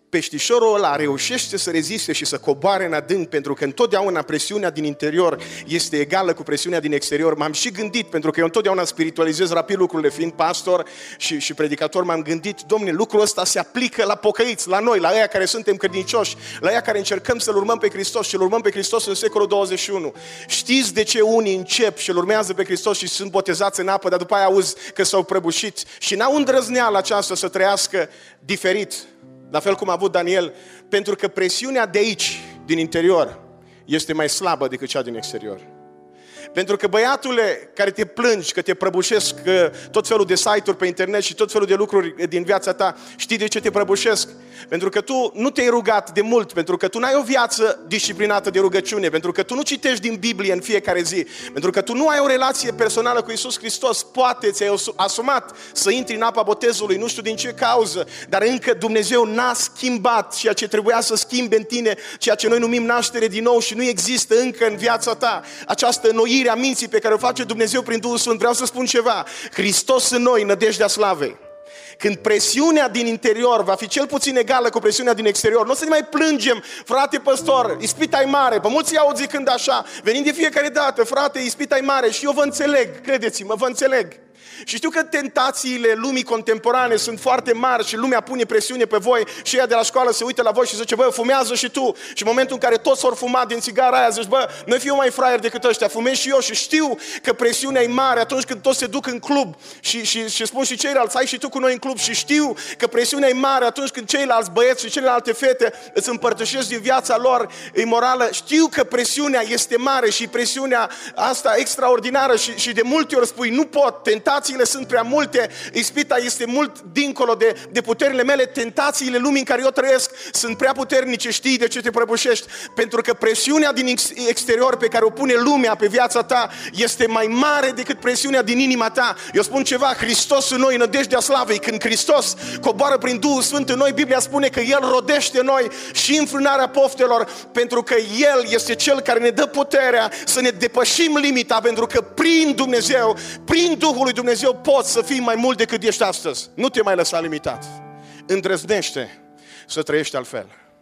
peștișorul ăla reușește să reziste și să coboare în adânc, pentru că întotdeauna presiunea din interior este egală cu presiunea din exterior. M-am și gândit, pentru că eu întotdeauna spiritualizez rapid lucrurile, fiind pastor și predicator, m-am gândit, Dom'le, lucrul ăsta se aplică la pocăiți, la noi, la ăia care suntem credincioși, la ăia care încercăm să-L urmăm pe Hristos și Îl urmăm pe Hristos în secolul 21. Știți de ce unii încep și Îl urmează pe Hristos și sunt botezați în apă, dar după aia auzi că s-au prăbușit și n-au îndrăzneala aceasta să trăiască diferit? La fel cum a avut Daniel, pentru că presiunea de aici, din interior, este mai slabă decât cea din exterior. Pentru că, băiatule, care te plângi că te prăbușesc tot felul de site-uri pe internet și tot felul de lucruri din viața ta, știi de ce te prăbușesc? Pentru că tu nu te-ai rugat de mult, pentru că tu n-ai o viață disciplinată de rugăciune, pentru că tu nu citești din Biblie în fiecare zi, pentru că tu nu ai o relație personală cu Iisus Hristos. Poate ți-ai asumat să intri în apa botezului, nu știu din ce cauză, dar încă Dumnezeu n-a schimbat ceea ce trebuia să schimbe în tine, ceea ce noi numim naștere din nou, și nu există încă în viața ta această înnoire a minții pe care o face Dumnezeu prin Duhul Sfânt. Vreau să spun ceva: Hristos în noi, nădejdea slavei. Când presiunea din interior va fi cel puțin egală cu presiunea din exterior, nu o să ne mai plângem, frate păstor, ispita e mare. Pe mulți i-aud zicând așa, venind de fiecare dată, frate, ispita e mare. Și eu vă înțeleg, credeți-mă, vă înțeleg. Și știu că tentațiile lumii contemporane sunt foarte mari și lumea pune presiune pe voi și ea de la școală se uită la voi și zice, bă, fumează și tu. Și în momentul în care toți s-au fumat din țigara aia, zici, bă, nu fiu mai fraier decât ăștia, fumez și eu. Și știu că presiunea e mare atunci când toți se duc în club și spun și ceilalți, hai și tu cu noi în club. Și știu că presiunea e mare atunci când ceilalți băieți și celelalte fete îți împărtășesc din viața lor imorală. Știu că presiunea este mare și presiunea asta extraordinară și de multe ori spui, nu pot, tentațiile sunt prea multe, ispita este mult dincolo de puterile mele, tentațiile lumii în care eu trăiesc sunt prea puternice. Știi de ce te prăbușești? Pentru că presiunea din exterior pe care o pune lumea pe viața ta este mai mare decât presiunea din inima ta. Eu spun ceva, Hristos în noi, nădejdea slavei. Când Hristos coboară prin Duhul Sfânt în noi, Biblia spune că El rodește în noi și înfrânarea poftelor, pentru că El este Cel care ne dă puterea să ne depășim limita, pentru că prin Dumnezeu, prin Duhul lui Dumnezeu poți să fii mai mult decât ești astăzi. Nu te mai lăsa limitat. Îndrăznește să trăiești altfel.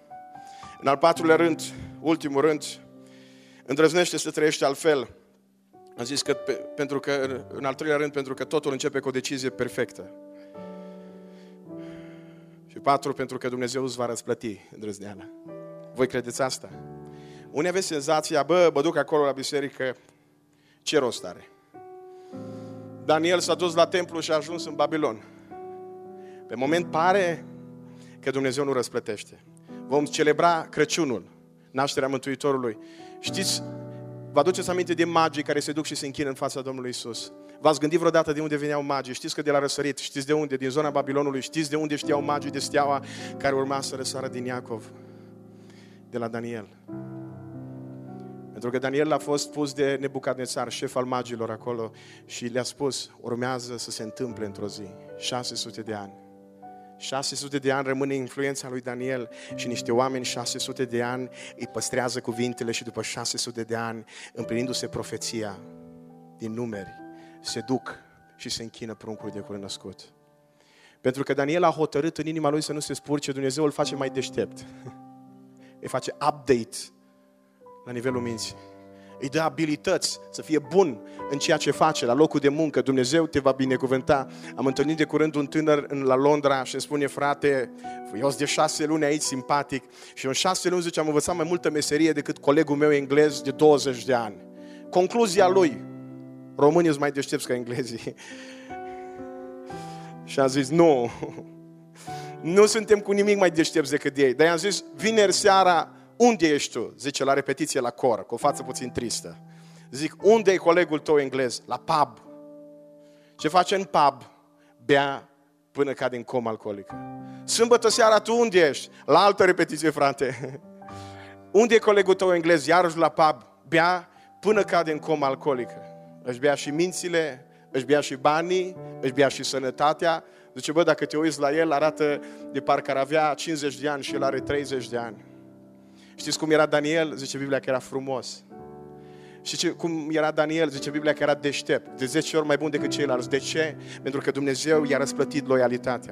În al patrulea rând, ultimul rând, îndrăznește să trăiești altfel. Am zis că pentru că, în al treilea rând, pentru că totul începe cu o decizie perfectă. Și 4, pentru că Dumnezeu îți va răsplăti îndrăzneala. Voi credeți asta? Unii aveți senzația, mă duc acolo la biserică, ce rost are? Daniel s-a dus la templu și a ajuns în Babilon. Pe moment pare că Dumnezeu nu răsplătește. Vom celebra Crăciunul, nașterea Mântuitorului. Știți, vă aduceți aminte de magii care se duc și se închină în fața Domnului Iisus? V-ați gândit vreodată de unde veneau magii? Știți că de la răsărit, știți de unde? Din zona Babilonului. Știți de unde știau magii de steaua care urma să răsară din Iacov? De la Daniel. Pentru că Daniel a fost pus de Nebucadnețar, șef al magilor acolo, și le-a spus, urmează să se întâmple într-o zi, 600 de ani. 600 de ani rămâne influența lui Daniel și niște oameni 600 de ani îi păstrează cuvintele și după 600 de ani, împlinindu-se profeția din numeri, se duc și se închină pruncului de curând născut. Pentru că Daniel a hotărât în inima lui să nu se spurce, Dumnezeu îl face mai deștept. Îi face update la nivelul minții. Îi dă abilități să fie bun în ceea ce face, la locul de muncă. Dumnezeu te va binecuvânta. Am întâlnit de curând un tânăr la Londra și îmi spune, frate, eu sunt de 6 luni aici, simpatic, și în 6 luni, zice, am învățat mai multă meserie decât colegul meu englez de 20 de ani. Concluzia lui, românii sunt mai deștepți ca englezii. Și am zis, nu suntem cu nimic mai deștepți decât ei. Dar i-am zis, vineri seara, unde ești tu? Zice, la repetiție la cor, cu o față puțin tristă. Zic, unde e colegul tău englez? La pub. Ce face în pub? Bea până cade în comă alcoolică. Sâmbătă seara, tu unde ești? La altă repetiție, frate. Unde e colegul tău englez? Iarăși la pub. Bea până cade în comă alcoolică. Își bea și mințile, își bea și banii, își bea și sănătatea. Zice, bă, dacă te uiți la el, arată de parcă ar avea 50 de ani și el are 30 de ani. Știți cum era Daniel? Zice Biblia că era frumos. Știți cum era Daniel? Zice Biblia că era deștept. De 10 ori mai bun decât ceilalți. De ce? Pentru că Dumnezeu i-a răsplătit loialitatea.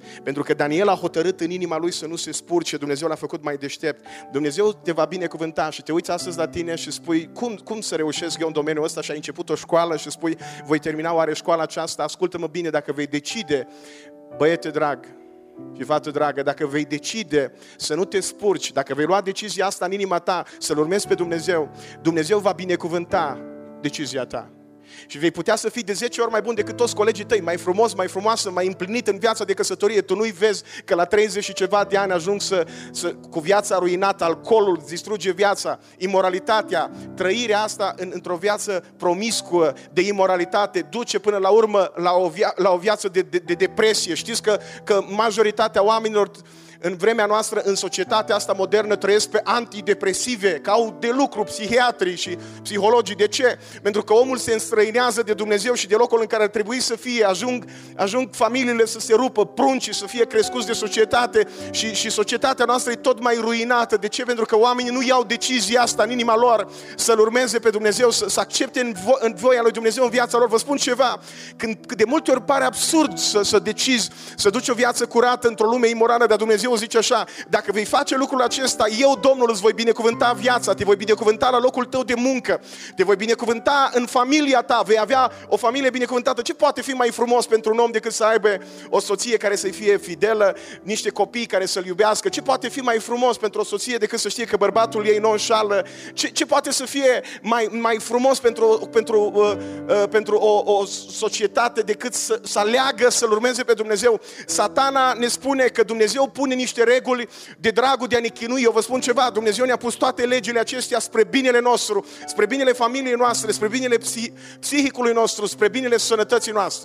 Pentru că Daniel a hotărât în inima lui să nu se spurce, Dumnezeu l-a făcut mai deștept. Dumnezeu te va binecuvânta și te uiți astăzi la tine și spui, cum să reușesc eu în domeniul ăsta? Și ai început o școală și spui, voi termina oare școala aceasta? Ascultă-mă bine, dacă vei decide, băiete drag și fată dragă, dacă vei decide să nu te spurci, dacă vei lua decizia asta în inima ta, să-L urmezi pe Dumnezeu, Dumnezeu va binecuvânta decizia ta. Și vei putea să fii de 10 ori mai bun decât toți colegii tăi, mai frumos, mai frumoasă, mai împlinit în viața de căsătorie. Tu nu-i vezi că la 30 și ceva de ani ajung cu viața ruinată, alcoolul îți distruge viața, imoralitatea, trăirea asta într-o viață promiscuă de imoralitate duce până la urmă la o viață de depresie. Știți că majoritatea oamenilor în vremea noastră, în societatea asta modernă, trăiesc pe antidepresive, că au de lucru psihiatrii și psihologii. De ce? Pentru că omul se înstrăinează de Dumnezeu și de locul în care ar trebui să fie. Ajung familiile să se rupă, pruncii să fie crescuți de societate și societatea noastră e tot mai ruinată. De ce? Pentru că oamenii nu iau decizia asta în inima lor să-L urmeze pe Dumnezeu, să accepte în voia lui Dumnezeu în viața lor. Vă spun ceva, când de multe ori pare absurd să decizi să duci o viață curată într-o lume imorală, dar Dumnezeu zice așa, dacă vei face lucrul acesta, eu, Domnul, îți voi binecuvânta viața, te voi binecuvânta la locul tău de muncă, te voi binecuvânta în familia ta, vei avea o familie binecuvântată. Ce poate fi mai frumos pentru un om decât să aibă o soție care să-i fie fidelă, niște copii care să-l iubească? Ce poate fi mai frumos pentru o soție decât să știe că bărbatul ei nu o înșală? Ce poate să fie mai frumos pentru o societate decât să aleagă să-L urmeze pe Dumnezeu? Satana ne spune că Dumnezeu pune niște reguli de dragul de a ne chinui. Eu vă spun ceva, Dumnezeu ne-a pus toate legile acestea spre binele nostru, spre binele familiei noastre, spre binele psihicului nostru, spre binele sănătății noastre.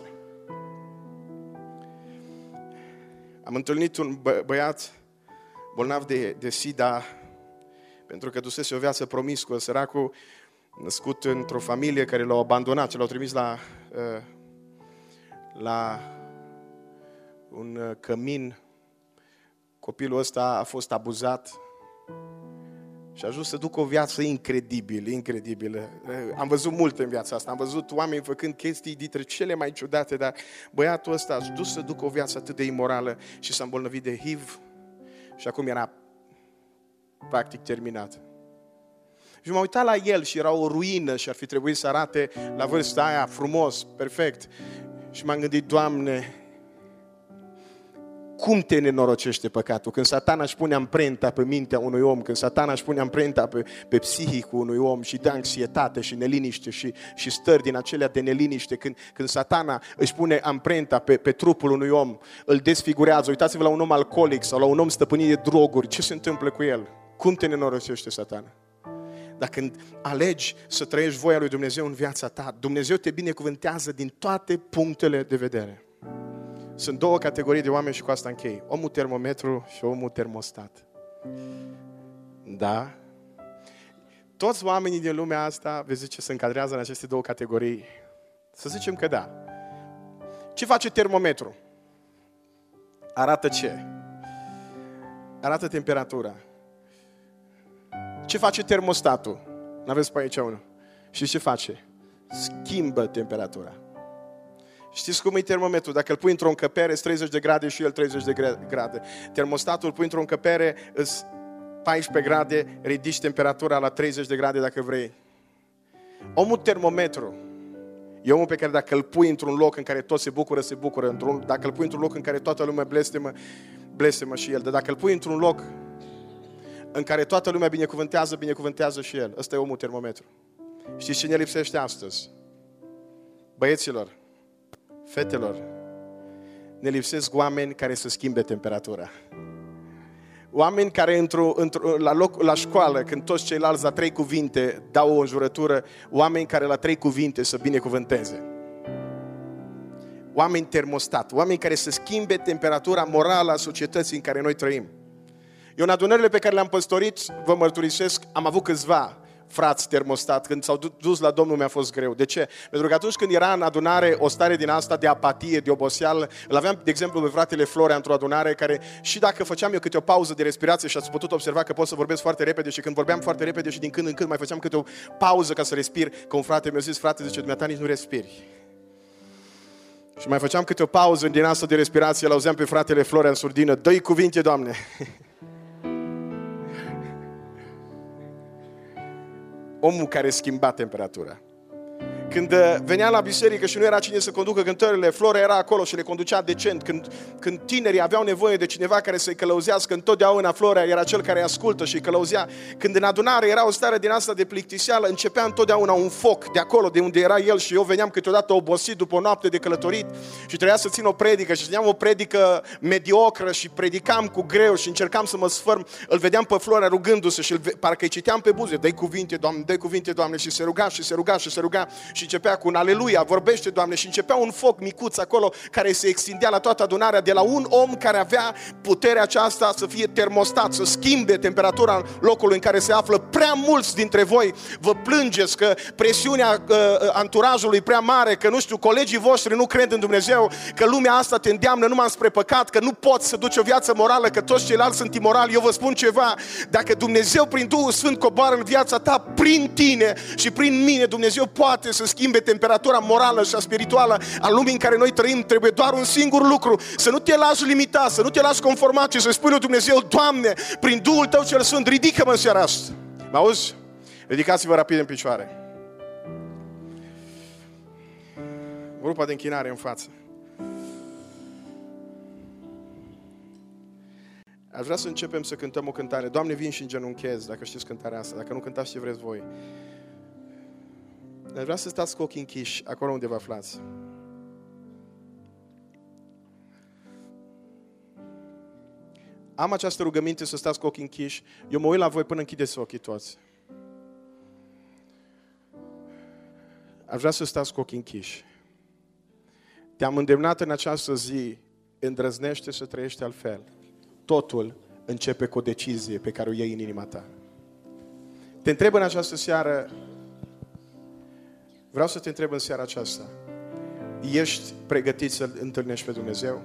Am întâlnit un băiat bolnav de SIDA pentru că dusese o viață promiscuă, săracul, născut într-o familie care l-au abandonat și l-au trimis la un cămin. Copilul ăsta a fost abuzat și a ajuns să ducă o viață incredibilă. Am văzut multe în viața asta, am văzut oameni făcând chestii dintre cele mai ciudate, dar băiatul ăsta a dus să ducă o viață atât de imorală și s-a îmbolnăvit de HIV și acum era practic terminat. Și m-am uitat la el și era o ruină și ar fi trebuit să arate la vârsta aia frumos, perfect. Și m-am gândit, Doamne, cum te nenorocește păcatul? Când Satana își pune amprenta pe mintea unui om, când Satana își pune amprenta pe psihicul unui om și dă anxietate și neliniște și stări din acelea de neliniște, când Satana își pune amprenta pe trupul unui om, îl desfigurează. Uitați-vă la un om alcoolic sau la un om stăpânit de droguri, ce se întâmplă cu el? Cum te nenorocește Satana? Dar când alegi să trăiești voia lui Dumnezeu în viața ta, Dumnezeu te binecuvântează din toate punctele de vedere. Sunt două categorii de oameni și cu asta închei. Omul termometru și omul termostat. Da? Toți oamenii din lumea asta, vezi zice, se încadrează în aceste două categorii. Să zicem că da. Ce face termometru? Arată ce? Arată temperatura. Ce face termostatul? N-aveți pe aici unul. Și ce face? Schimbă temperatura. Știți cum e termometrul? Dacă îl pui într-o încăpere, îți 30 de grade și el 30 de grade. Termostatul îl pui într-o încăpere, îți 14 grade, ridici temperatura la 30 de grade dacă vrei. Omul termometru e omul pe care dacă îl pui într-un loc în care toți se bucură. Dacă îl pui într-un loc în care toată lumea blestemă și el. Dar dacă îl pui într-un loc în care toată lumea binecuvântează și el. Ăsta e omul termometru. Știți ce ne lipsește astăzi? Băieților, fetelor, ne lipsesc oameni care să schimbe temperatura. Oameni care la școală, când toți ceilalți la 3 cuvinte dau o înjurătură, oameni care la 3 cuvinte să binecuvânteze. Oameni termostat, oameni care să schimbe temperatura morală a societății în care noi trăim. Eu în adunările pe care le-am păstorit, vă mărturisesc, am avut câțiva frați termostat. Când s-au dus la Domnul mi-a fost greu. De ce? Pentru că atunci când era în adunare o stare din asta de apatie, de oboseală, îl aveam, de exemplu, pe fratele Florea într-o adunare care și dacă făceam eu câte o pauză de respirație și ați putut observa că pot să vorbesc foarte repede și când vorbeam foarte repede și din când în când mai făceam câte o pauză ca să respir, că un frate mi-a zis, frate, zice, dumneata nici nu respiri. Și mai făceam câte o pauză din asta de respirație, l-auzeam pe fratele Florian Surdină, dă-i cuvinte, Doamne! Omul care schimba temperatura. Când venea la biserică și nu era cine să conducă cântările, Flora era acolo și le conducea decent. Când tinerii aveau nevoie de cineva care să-i călăuzească, întotdeauna Flora era cel care ascultă și îi călăuzea. Când în adunare era o stare din asta de plictiseală, începea întotdeauna un foc de acolo, de unde era el, și eu veneam câteodată obosit după o noapte de călătorit și trebuia să țin o predică și țineam o predică mediocră și predicam cu greu și încercam să mă sfărm. Îl vedeam pe Flora rugându-se și parcă îi citeam pe buze, dă-i cuvinte, Doamne, dă-i cuvinte, Doamne, și se ruga și se ruga și se ruga. Și începea cu un aleluia, vorbește, Doamne, și începea un foc micuț acolo care se extindea la toată adunarea, de la un om care avea puterea aceasta să fie termostat, să schimbe temperatura locului în care se află. Prea mulți dintre voi vă plângeți că presiunea anturajului prea mare, că nu știu, colegii voștri nu cred în Dumnezeu, că lumea asta te îndeamnă numai spre păcat, că nu poți să duci o viață morală, că toți ceilalți sunt imorali. Eu vă spun ceva, dacă Dumnezeu prin Duhul Sfânt coboară în viața ta, prin tine și prin mine, Dumnezeu poate să schimbe temperatura morală și spirituală a lumii în care noi trăim. Trebuie doar un singur lucru, să nu te lași limita, să nu te lași conformat, ci să spui lui Dumnezeu, Doamne, prin Duhul Tău cel Sfânt, ridică-mă în seara asta. Mă auzi? Ridicați-vă rapid în picioare. Grupa de închinare în față. Aș vrea să începem să cântăm o cântare. Doamne, vin și îngenunchez, dacă știți cântarea asta, dacă nu cântați ce vreți voi. Aș vrea să stați cu ochii închiși, acolo unde vă aflați. Am această rugăminte să stați cu ochii închiși. Eu mă uit la voi până închideți ochii toți. Aș vrea să stați cu ochii închiși. Te-am îndemnat în această zi, îndrăznește să trăiești altfel. Totul începe cu o decizie pe care o iei în inima ta. Te întreb în această seară, vreau să te întreb în seara aceasta, ești pregătit să-L întâlnești pe Dumnezeu?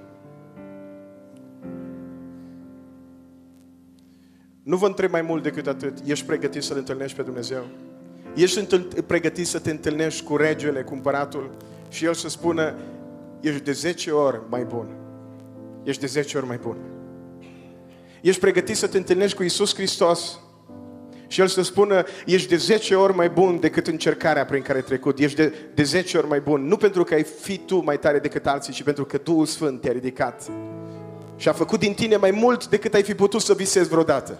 Nu vă întreb mai mult decât atât, ești pregătit să-L întâlnești pe Dumnezeu? Ești pregătit să te întâlnești cu regele, cu împăratul și El să spună, ești de 10 ori mai bun. Ești de 10 ori mai bun. Ești pregătit să te întâlnești cu Iisus Hristos și El să spună, ești de 10 ori mai bun decât încercarea prin care ai trecut. Ești de 10 ori mai bun. Nu pentru că ai fi tu mai tare decât alții, ci pentru că Duhul Sfânt te-a ridicat și a făcut din tine mai mult decât ai fi putut să visezi vreodată.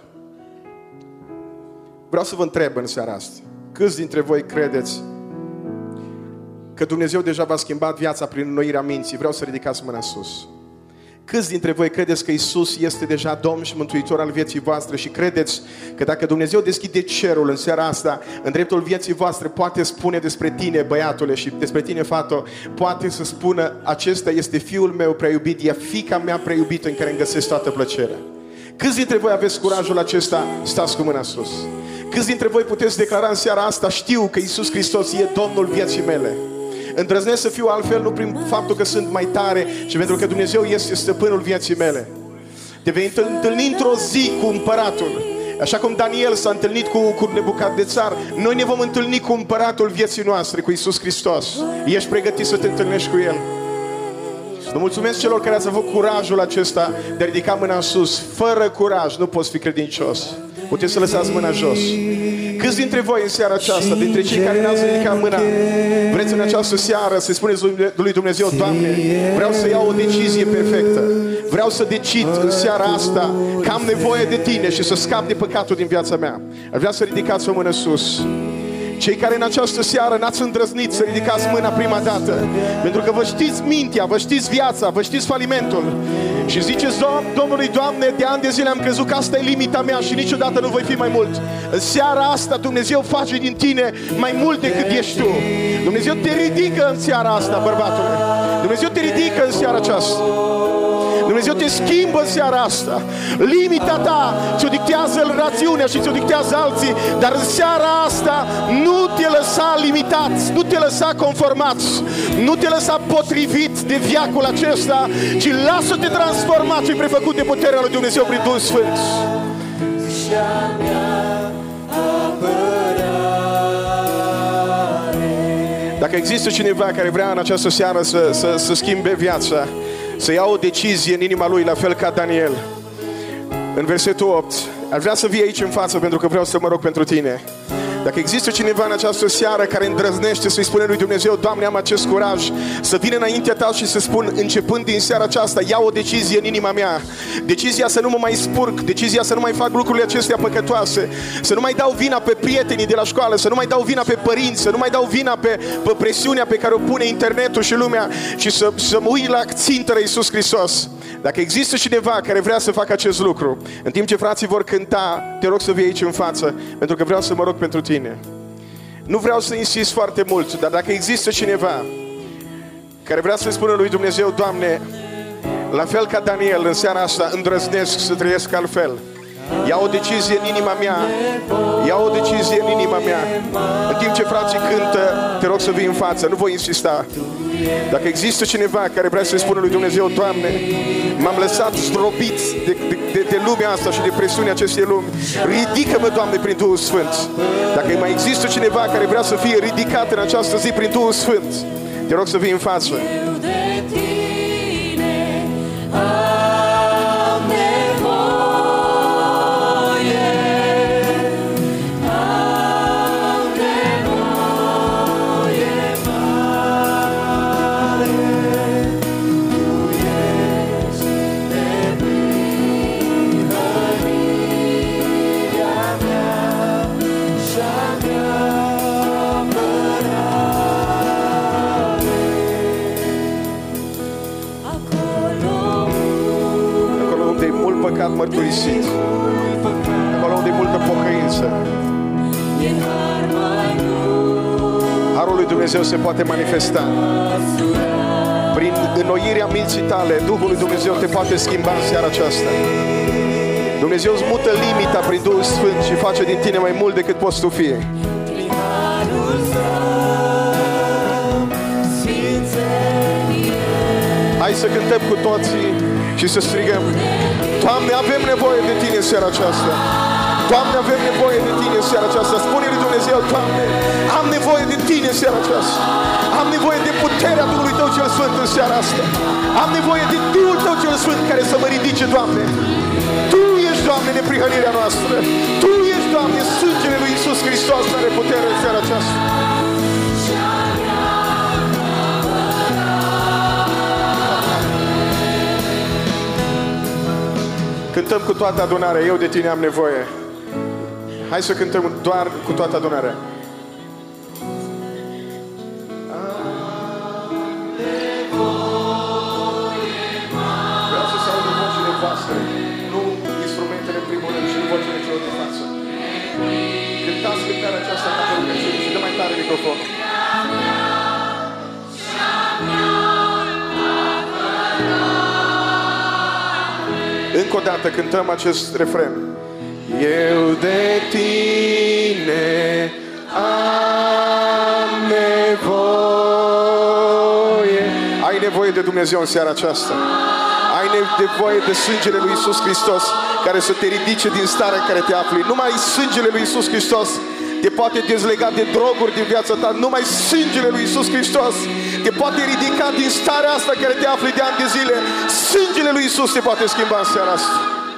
Vreau să vă întreb în seara asta, câți dintre voi credeți că Dumnezeu deja v-a schimbat viața prin înnoirea minții? Vreau să ridicați mâna sus. Câți dintre voi credeți că Iisus este deja Domn și Mântuitor al vieții voastre și credeți că dacă Dumnezeu deschide cerul în seara asta, în dreptul vieții voastre, poate spune despre tine, băiatule, și despre tine, fată, poate să spună, acesta este Fiul meu prea iubit, e fiica mea prea iubită în care îmi găsesc toată plăcerea? Câți dintre voi aveți curajul acesta? Stați cu mâna sus. Câți dintre voi puteți declara în seara asta, știu că Iisus Hristos e Domnul vieții mele? Îndrăznesc să fiu altfel, nu prin faptul că sunt mai tare, ci pentru că Dumnezeu este stăpânul vieții mele. Te vei întâlni într-o zi cu împăratul. Așa cum Daniel s-a întâlnit cu Nebucadnețar, noi ne vom întâlni cu împăratul vieții noastre, cu Iisus Hristos. Ești pregătit să te întâlnești cu El? Vă mulțumesc celor care ați avut curajul acesta de a ridica mâna în sus. Fără curaj nu poți fi credincios. Puteți să lăsați mâna jos. Câți dintre voi în seara aceasta, dintre cei care n-ați ridicat mâna, vreți în această seară să spuneți lui Dumnezeu, Doamne, vreau să iau o decizie perfectă. Vreau să decid în seara asta că am nevoie de Tine și să scap de păcatul din viața mea. Aș vrea să ridicați o mână sus. Cei care în această seară n-ați îndrăznit să ridicați mâna prima dată, pentru că vă știți mintea, vă știți viața, vă știți falimentul și ziceți, Domnului, Doamne, de ani de zile am crezut că asta e limita mea și niciodată nu voi fi mai mult. În seara asta Dumnezeu face din tine mai mult decât ești tu. Dumnezeu te ridică în seara asta, bărbatule. Dumnezeu te ridică în seara aceasta. Dumnezeu te schimbă în seara asta. Limita ta ți-o dictează rațiunea și ți-o dictează alții, dar în seara asta nu te lăsa limitat, nu te lăsa conformat, nu te lăsa potrivit de veacul acesta, ci lasă-te transformat și prefăcut de puterea lui Dumnezeu prin Duhul Sfânt. Dacă există cineva care vrea în această seară să schimbe viața, să ia o decizie în inima lui, la fel ca Daniel, în versetul 8, aș vrea să vii aici în față pentru că vreau să mă rog pentru tine. Dacă există cineva în această seară care îndrăznește să-i spune lui Dumnezeu: Doamne, am acest curaj să vin înaintea Ta și să spun, începând din seara aceasta, iau o decizie în inima mea. Decizia să nu mă mai spurc, decizia să nu mai fac lucrurile acestea păcătoase, să nu mai dau vina pe prietenii de la școală, să nu mai dau vina pe părinți, să nu mai dau vina pe presiunea pe care o pune internetul și lumea, și să mă uit la țintele Iisus Hristos. Dacă există cineva care vrea să facă acest lucru, în timp ce frații vor cânta, te rog să vii aici în față, pentru că vreau să mă rog pentru tine. Nu vreau să insist foarte mult, dar dacă există cineva care vrea să spună lui Dumnezeu: Doamne, la fel ca Daniel, în seara asta îndrăznesc să trăiesc altfel. Ia o decizie în inima mea. Ia o decizie în inima mea. În timp ce frații cântă, te rog să vii în față, nu voi insista. Dacă există cineva care vrea să-i spună lui Dumnezeu: Doamne, m-am lăsat zdrobit de lumea asta și de presiunea acestei lumi, ridică-mă, Doamne, prin Duhul Sfânt. Dacă mai există cineva care vrea să fie ridicat în această zi prin Duhul Sfânt, te rog să vii în față. Mărturisit. Acolo unde e multă pocăință, harul lui Dumnezeu se poate manifesta. Prin înnoirea minții tale, Duhul lui Dumnezeu te poate schimba în seara aceasta. Dumnezeu îți mută limita prin Duhul Sfânt și face din tine mai mult decât poți tu fi. Hai să cântăm cu toții și să strigăm: Doamne, avem nevoie de Tine în seara aceasta. Doamne, avem nevoie de Tine în seara aceasta. Spune lui Dumnezeu: Doamne, am nevoie de Tine în seara aceasta. Am nevoie de puterea Duhului Tău cel Sfânt în seara asta. Am nevoie de Duhul Tău cel Sfânt care să mă ridice, Doamne. Tu ești, Doamne, neprihănirea noastră. Tu ești, Doamne, sângele lui Iisus Hristos care are putere în seara aceasta. Cântăm cu toată adunarea: eu de Tine am nevoie. Hai să cântăm doar cu toată adunarea. Vreau să se audă vocile voastre, nu instrumentele în primul rând și nu vocile celor de față. Cântați cântarea aceasta ca pe rugăciune și dă mai tare microfonul. Încă o dată cântăm acest refren. Eu de Tine am nevoie. Ai nevoie de Dumnezeu în seara aceasta. Ai nevoie de sângele lui Iisus Hristos care să te ridice din starea în care te afli. Numai sângele lui Iisus Hristos te poate dezlega de droguri din viața ta. Numai sângele lui Iisus Hristos te poate ridica din starea asta în care te afli de ani de zile. Sângele lui Iisus te poate schimba în seara asta.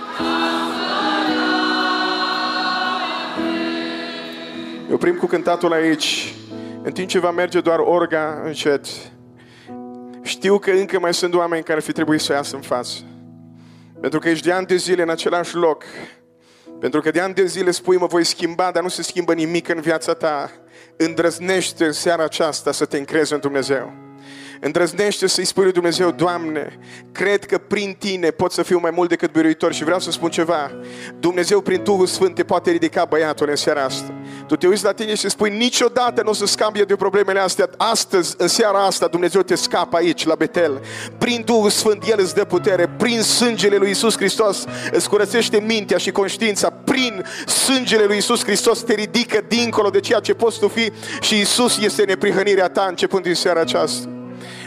Eu oprim cu cântatul aici, în timp ce va merge doar orga încet. Știu că încă mai sunt oameni care ar fi trebuit să iasă în față, pentru că ești de ani de zile în același loc, pentru că de ani de zile spui: mă voi schimba, dar nu se schimbă nimic în viața ta. Îndrăznește în seara aceasta să te încrezi în Dumnezeu. Îndrăznește să-i spui lui Dumnezeu: Doamne, cred că prin Tine pot să fiu mai mult decât biruitor. Și vreau să spun ceva: Dumnezeu prin Duhul Sfânt te poate ridica, băiatul, în seara asta. Tu te uiți la tine și spui: niciodată nu o să scapi de problemele astea. Astăzi, în seara asta, Dumnezeu te scapă aici, la Betel. Prin Duhul Sfânt El îți dă putere. Prin sângele lui Iisus Hristos îți curățește mintea și conștiința. Prin sângele lui Iisus Hristos te ridică dincolo de ceea ce poți tu fi. Și Iisus este neprihănirea ta începând din seara aceasta.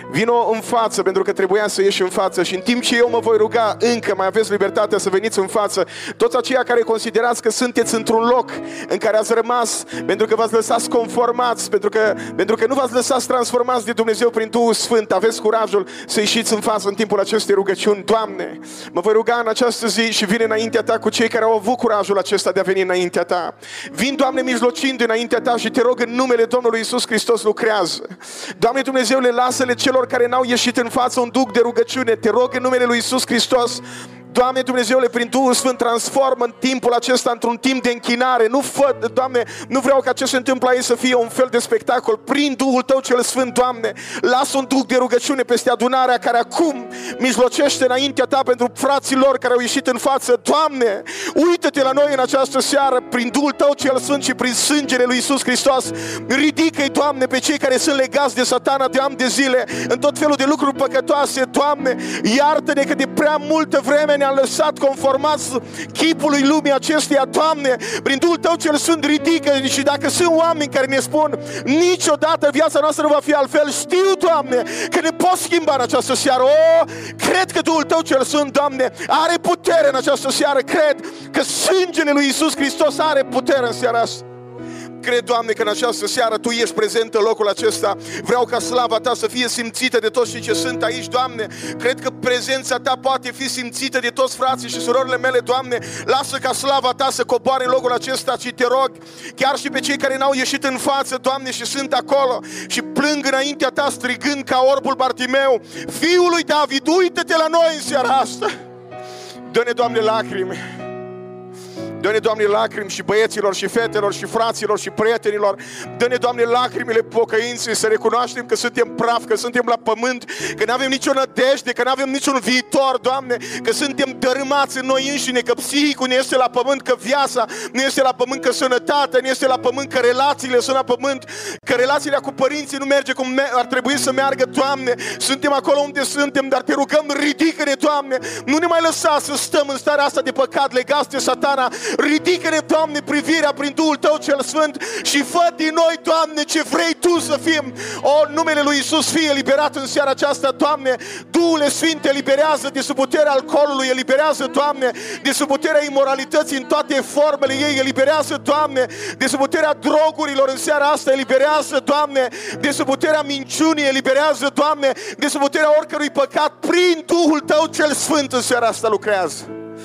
Vino în față, pentru că trebuia să ieși în față. Și în timp ce eu mă voi ruga, încă mai aveți libertatea să veniți în față. Toți aceia care considerați că sunteți într-un loc în care ați rămas, pentru că v-ați lăsat conformați, pentru că nu v-ați lăsat transformați de Dumnezeu prin Duhul Sfânt, aveți curajul să ieșiți în față în timpul acestei rugăciuni. Doamne, mă voi ruga în această zi și vin înaintea Ta cu cei care au avut curajul acesta de a veni înaintea Ta. Vin, Doamne, mijlocind înaintea Ta și Te rog în numele Domnului Iisus Hristos, lucrează. Doamne Dumnezeule, lasă-le celor care n-au ieșit în față un duc de rugăciune. Te rog în numele Lui Iisus Hristos, Doamne Dumnezeule, prin Duhul Sfânt, transformă în timpul acesta într-un timp de închinare. Doamne, nu vreau ca ce se întâmplă aici să fie un fel de spectacol. Prin Duhul Tău cel Sfânt, Doamne, lasă un duc de rugăciune peste adunarea care acum mijlocește înaintea Ta pentru frații lor care au ieșit în față. Doamne, uită-Te la noi în această seară, prin Duhul Tău cel Sfânt și prin sângele lui Iisus Hristos. Ridică-i, Doamne, pe cei care sunt legați de Satana de ani de zile în tot felul de lucruri păcătoase. Doamne, iartă-ne că de prea multă vreme ne-am lăsat conformați chipului lumii acesteia. Doamne, prin Duhul Tău cel Sfânt, ridică. Și dacă sunt oameni care ne spun niciodată viața noastră nu va fi altfel, știu, Doamne, că ne poți schimba în această seară. Cred că Duhul Tău cel Sfânt, Doamne, are putere în această seară. Cred că sângele lui Iisus Hristos are putere în seara asta. Cred, Doamne, că în această seară Tu ești prezent în locul acesta. Vreau ca slava Ta să fie simțită de toți cei ce sunt aici, Doamne. Cred că prezența Ta poate fi simțită de toți frații și surorile mele, Doamne. Lasă ca slava Ta să coboare în locul acesta și Te rog, chiar și pe cei care n-au ieșit în față, Doamne, și sunt acolo și plâng înaintea Ta strigând ca orbul Bartimeu: Fiul lui David, uită-Te la noi în seara asta. Dă-ne, Doamne, lacrimi. Dă-ne, Doamne, lacrimi și băieților și fetelor și fraților și prietenilor. Dă-ne, Doamne, lacrimile pocăinței, să recunoaștem că suntem praf, că suntem la pământ, că nu avem nicio nădejde, că nu avem niciun viitor, Doamne, că suntem dărâmați în noi înșine, că psihicul nu este la pământ, că viața nu este la pământ, că sănătatea nu este la pământ, că relațiile sunt la pământ, că relațiile cu părinții nu merge cum ar trebui să meargă, Doamne. Suntem acolo unde suntem, dar Te rugăm, ridică-ne, Doamne, nu ne mai lăsa să stăm în starea asta de păcat legați de Satana. Ridică-ne, Doamne, privirea prin Duhul Tău cel Sfânt și fă din noi, Doamne, ce vrei Tu să fim. Numele lui Iisus fie eliberat în seara aceasta, Doamne. Duhul Sfânt eliberează de sub puterea alcoolului, eliberează, Doamne, de sub puterea imoralității în toate formele ei, eliberează, Doamne, de sub puterea drogurilor în seara asta, eliberează, Doamne, de sub puterea minciunii, eliberează, Doamne, de sub puterea oricărui păcat. Prin Duhul Tău cel Sfânt în seara asta lucrează.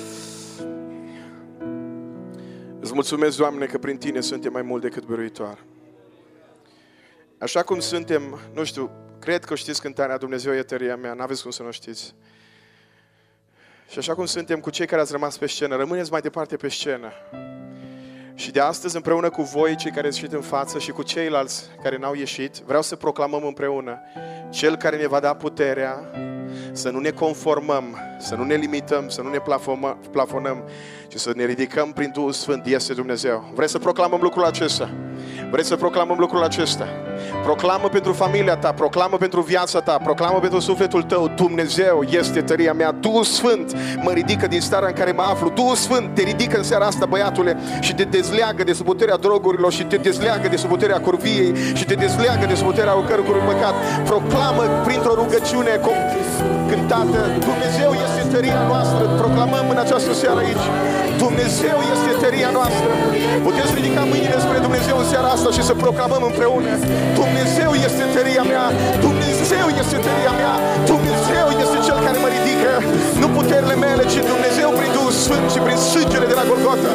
Îți mulțumesc, Doamne, că prin Tine suntem mai mult decât biruitori. Așa cum suntem, nu știu, cred că știți cântarea Dumnezeu e tăria mea, n-aveți cum să nu știți. Și așa cum suntem cu cei care ați rămas pe scenă, rămâneți mai departe pe scenă. Și de astăzi, împreună cu voi, cei care ați ieșit în față, și cu ceilalți care n-au ieșit, vreau să proclamăm împreună: Cel care ne va da puterea să nu ne conformăm, să nu ne limităm, să nu ne plafonăm, ci să ne ridicăm prin Duhul Sfânt, este Dumnezeu. Vrei să proclamăm lucrul acesta? Vrei să proclamăm lucrul acesta? Proclamă pentru familia ta, proclamă pentru viața ta, proclamă pentru sufletul tău: Dumnezeu este tăria mea. Duhul Sfânt mă ridică din starea în care mă aflu. Duhul Sfânt te ridică în seara asta, băiatule, și te dezleagă de sub puterea drogurilor, și te dezleagă de sub puterea curviei, și te dezleagă de sub puterea oricărui păcat. Proclamă printr-o rugăciune cântată: Dumnezeu este tăria noastră. Proclamăm în această seară aici: Dumnezeu este tăria noastră. Puteți ridica mâinile spre Dumnezeu în seara asta și să proclamăm împreună: Dumnezeu este tăria mea, Dumnezeu este tăria mea, Dumnezeu este Cel care mă ridică. Nu puterile mele, ci Dumnezeu prin Duhul Sfânt și prin sângele de la Golgota.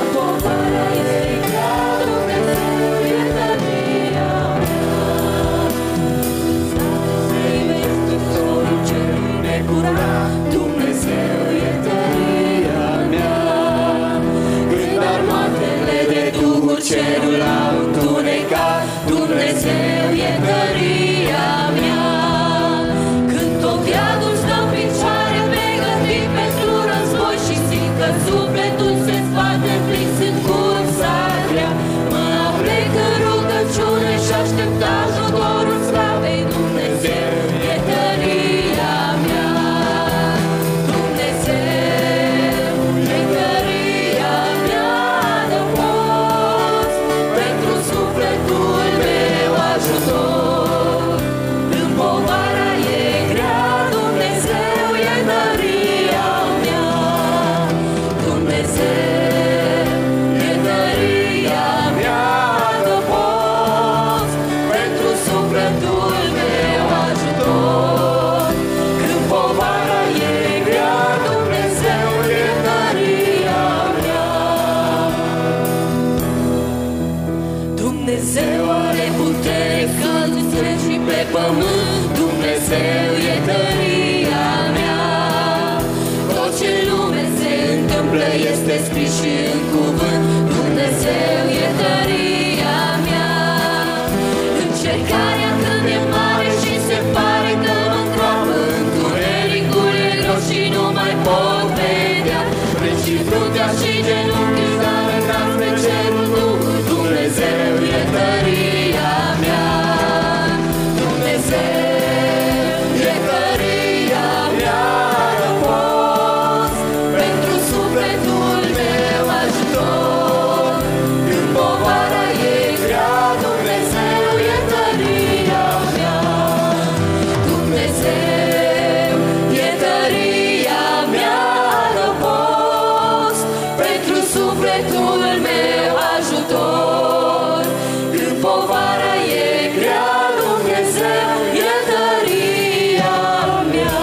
Dumnezeu e tăria mea. Când armatele de duhuri cerul au întunecat, Dumnezeu e tăria mea. Când tot iadul stă în picioare, pregătit pentru război, și simt că sufletul se scoate prins în cursa pot vedea. Pleci și fruntea și genunchii, dar înalt spre cerul Duhul. Dumnezeu e tăria mea. Dumnezeu e tăria mea, răpost pentru sufletul meu, ajutor când povara e grea. Dumnezeu e tăria mea. Dumnezeu e tăria mea, răpost pentru sufletul meu, ajutor când povara e grea. Dumnezeu e tăria mea.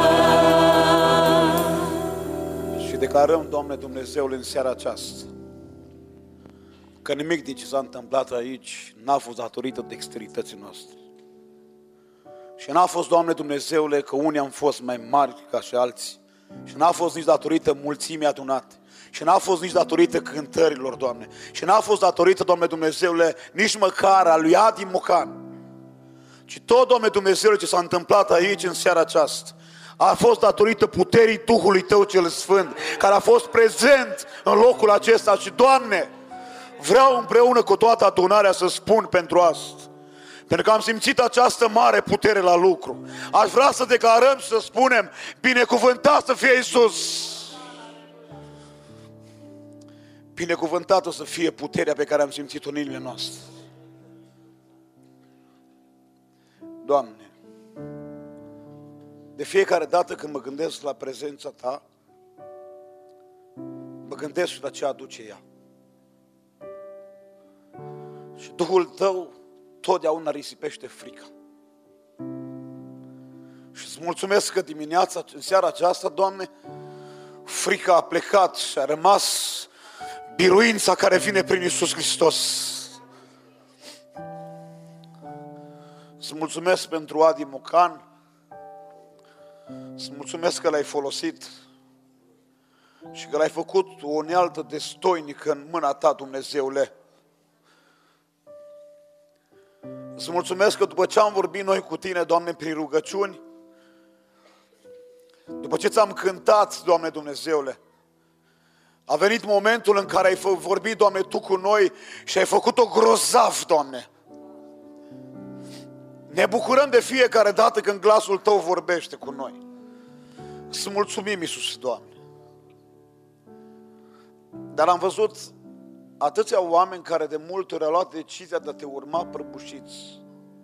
Și declarăm, Doamne Dumnezeule, în seara aceasta că nimic din ce s-a întâmplat aici n-a fost datorită dexterității noastre. Și n-a fost, Doamne Dumnezeule, că unii am fost mai mari ca și alții. Și n-a fost nici datorită mulțimii adunate. Și n-a fost nici datorită cântărilor, Doamne. Și n-a fost datorită, Doamne Dumnezeule, nici măcar a lui Adi Mocan. Ci tot, Doamne Dumnezeule, ce s-a întâmplat aici în seara aceasta a fost datorită puterii Duhului Tău cel Sfânt, care a fost prezent în locul acesta. Și, Doamne, vreau împreună cu toată adunarea să spun pentru asta, pentru că am simțit această mare putere la lucru. Aș vrea să declarăm și să spunem: binecuvântat să fie Iisus! Binecuvântată să fie puterea pe care am simțit-o în inimile noastre. Doamne, de fiecare dată când mă gândesc la prezența Ta, mă gândesc și la ce aduce ea. Și Duhul Tău totdeauna risipește frica. Și îți mulțumesc că dimineața, în seara aceasta, Doamne, frica a plecat și a rămas biruința care vine prin Iisus Hristos. Îți mulțumesc pentru Adi Mocan. Îți mulțumesc că l-ai folosit și că l-ai făcut o unealtă destoinică în mâna Ta, Dumnezeule. Îți mulțumesc că după ce am vorbit noi cu Tine, Doamne, prin rugăciuni, după ce ți-am cântat, Doamne Dumnezeule, a venit momentul în care ai vorbit, Doamne, Tu cu noi și ai făcut-o grozav, Doamne. Ne bucurăm de fiecare dată când glasul Tău vorbește cu noi. Să mulțumim, Iisus, Doamne. Dar am văzut atâția oameni care de multe ori au luat decizia de a Te urma prăbușiți.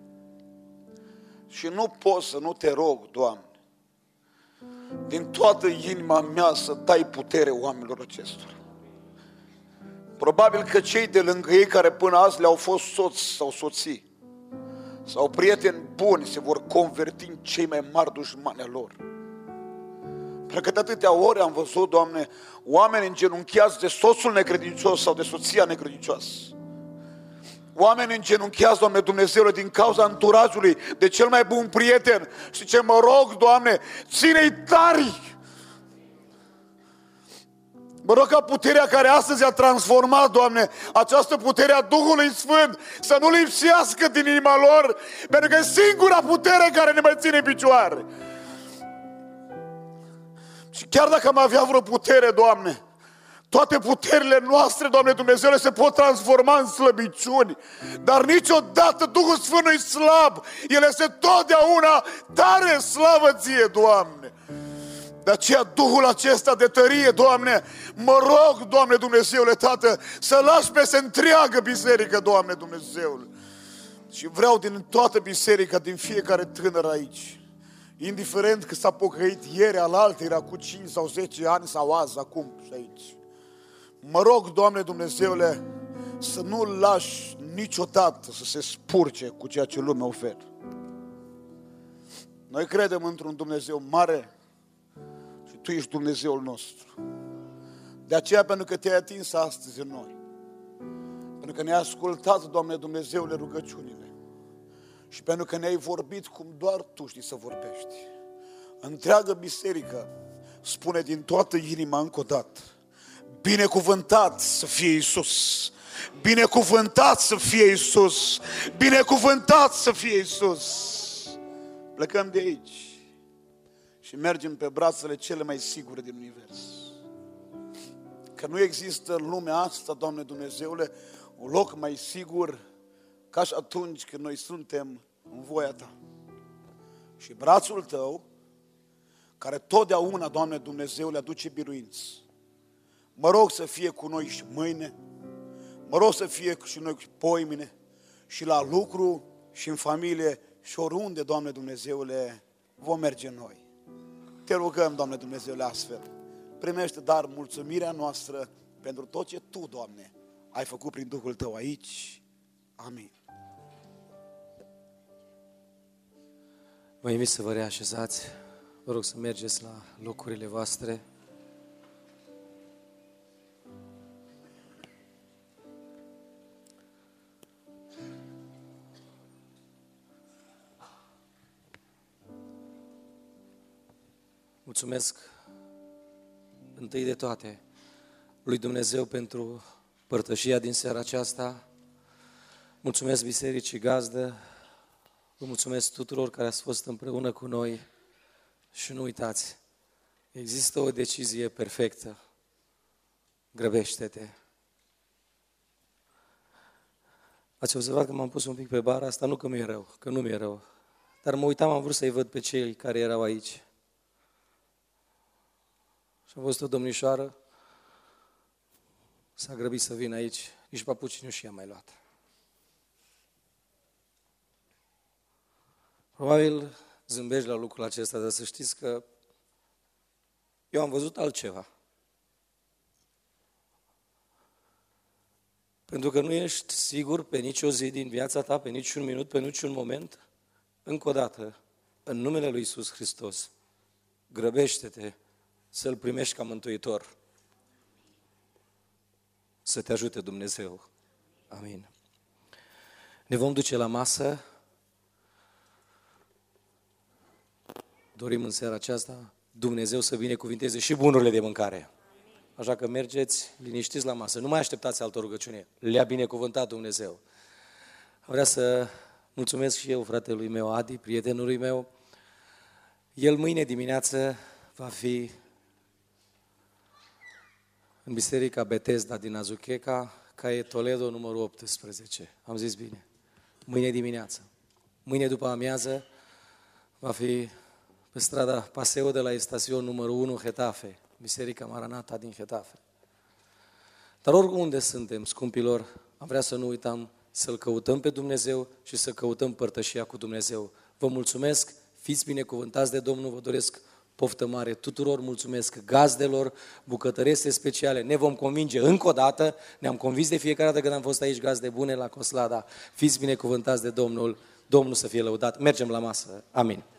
Și nu pot să nu Te rog, Doamne, din toată inima mea să dai putere oamenilor acestora. Probabil că cei de lângă ei care până azi le-au fost soți sau soții sau prieteni buni se vor converti în cei mai mari dușmani ai lor. Pentru că de atâtea ori am văzut, Doamne, oameni îngenunchiați de soțul necredincios sau de soția necredincioasă. Oameni îngenunchiați, Doamne Dumnezeule, din cauza anturajului de cel mai bun prieten. Și ce mă rog, Doamne, ține-i tari! Mă rog ca puterea care astăzi a transformat, Doamne, această putere a Duhului Sfânt să nu lipsească din inima lor, pentru că e singura putere care ne mai ține în picioare. Și chiar dacă am avea vreo putere, Doamne, toate puterile noastre, Doamne Dumnezeule, se pot transforma în slăbiciuni. Dar niciodată Duhul Sfânt nu-i slab. El este totdeauna tare, slavă Ție, Doamne. De aceea Duhul acesta de tărie, Doamne, mă rog, Doamne Dumnezeule, Tată, să lași peste întreagă biserică, Doamne Dumnezeule. Și vreau din toată biserica, din fiecare tânăr aici, indiferent că s-a pocăit ieri, alaltă era cu 5 sau 10 ani sau azi, acum și aici. Mă rog, Doamne Dumnezeule, să nu-l lași niciodată să se spurce cu ceea ce lumea oferă. Noi credem într-un Dumnezeu mare și Tu ești Dumnezeul nostru. De aceea, pentru că Te-ai atins astăzi în noi, pentru că ne-ai ascultat, Doamne Dumnezeule, rugăciunile și pentru că ne-ai vorbit cum doar Tu știi să vorbești, întreaga biserică spune din toată inima încă o dată: binecuvântat să fie Iisus! Binecuvântat să fie Iisus! Binecuvântat să fie Iisus! Plecăm de aici și mergem pe brațele cele mai sigure din univers. Că nu există în lumea asta, Doamne Dumnezeule, un loc mai sigur ca și atunci când noi suntem în voia Ta. Și brațul Tău, care totdeauna, Doamne Dumnezeule, aduce biruință, mă rog să fie cu noi și mâine, mă rog să fie și noi și poimine, și la lucru, și în familie, și oriunde, Doamne Dumnezeule, vom merge noi. Te rugăm, Doamne Dumnezeule, astfel. Primește dar mulțumirea noastră pentru tot ce Tu, Doamne, ai făcut prin Duhul Tău aici. Amin. Vă invit să vă reașezați. Vă rog să mergeți la locurile voastre. Mulțumesc întâi de toate lui Dumnezeu pentru părtășia din seara aceasta. Mulțumesc Bisericii Gazdă. Vă mulțumesc tuturor care ați fost împreună cu noi și nu uitați, există o decizie perfectă. Grăbește-te. Ați observat că m-am pus un pic pe bara asta, nu că mi-e rău, că nu mi-e rău, dar mă uitam, am vrut să-i văd pe cei care erau aici. Și am văzut o domnișoară, s-a grăbit să vină aici, nici papuci nu și-a mai luat. Probabil zâmbești la lucrul acesta, dar să știți că eu am văzut altceva. Pentru că nu ești sigur pe nicio zi din viața ta, pe niciun minut, pe niciun moment, încă o dată, în numele lui Iisus Hristos, grăbește-te să-L primești ca mântuitor. Să te ajute Dumnezeu. Amin. Ne vom duce la masă. Dorim în seara aceasta Dumnezeu să binecuvinteze și bunurile de mâncare. Așa că mergeți liniștiți la masă. Nu mai așteptați altă rugăciune. Le-a binecuvântat Dumnezeu. Vreau să mulțumesc și eu fratelui meu Adi, prietenului meu. El mâine dimineață va fi în Biserica Betesda din Azucheca, Caie Toledo, numărul 18. Am zis bine. Mâine dimineață. Mâine după amiază va fi pe strada Paseo de la Estación numărul 1, Getafe, Biserica Maranata din Getafe. Dar oriunde suntem, scumpilor, am vrea să nu uităm să-L căutăm pe Dumnezeu și să căutăm părtășia cu Dumnezeu. Vă mulțumesc, fiți binecuvântați de Domnul, vă doresc poftă mare tuturor, mulțumesc gazdelor, bucătărese speciale, ne vom convinge încă o dată, ne-am convins de fiecare dată când am fost aici gazde bune la Coslada, fiți binecuvântați de Domnul, Domnul să fie lăudat, mergem la masă, amin.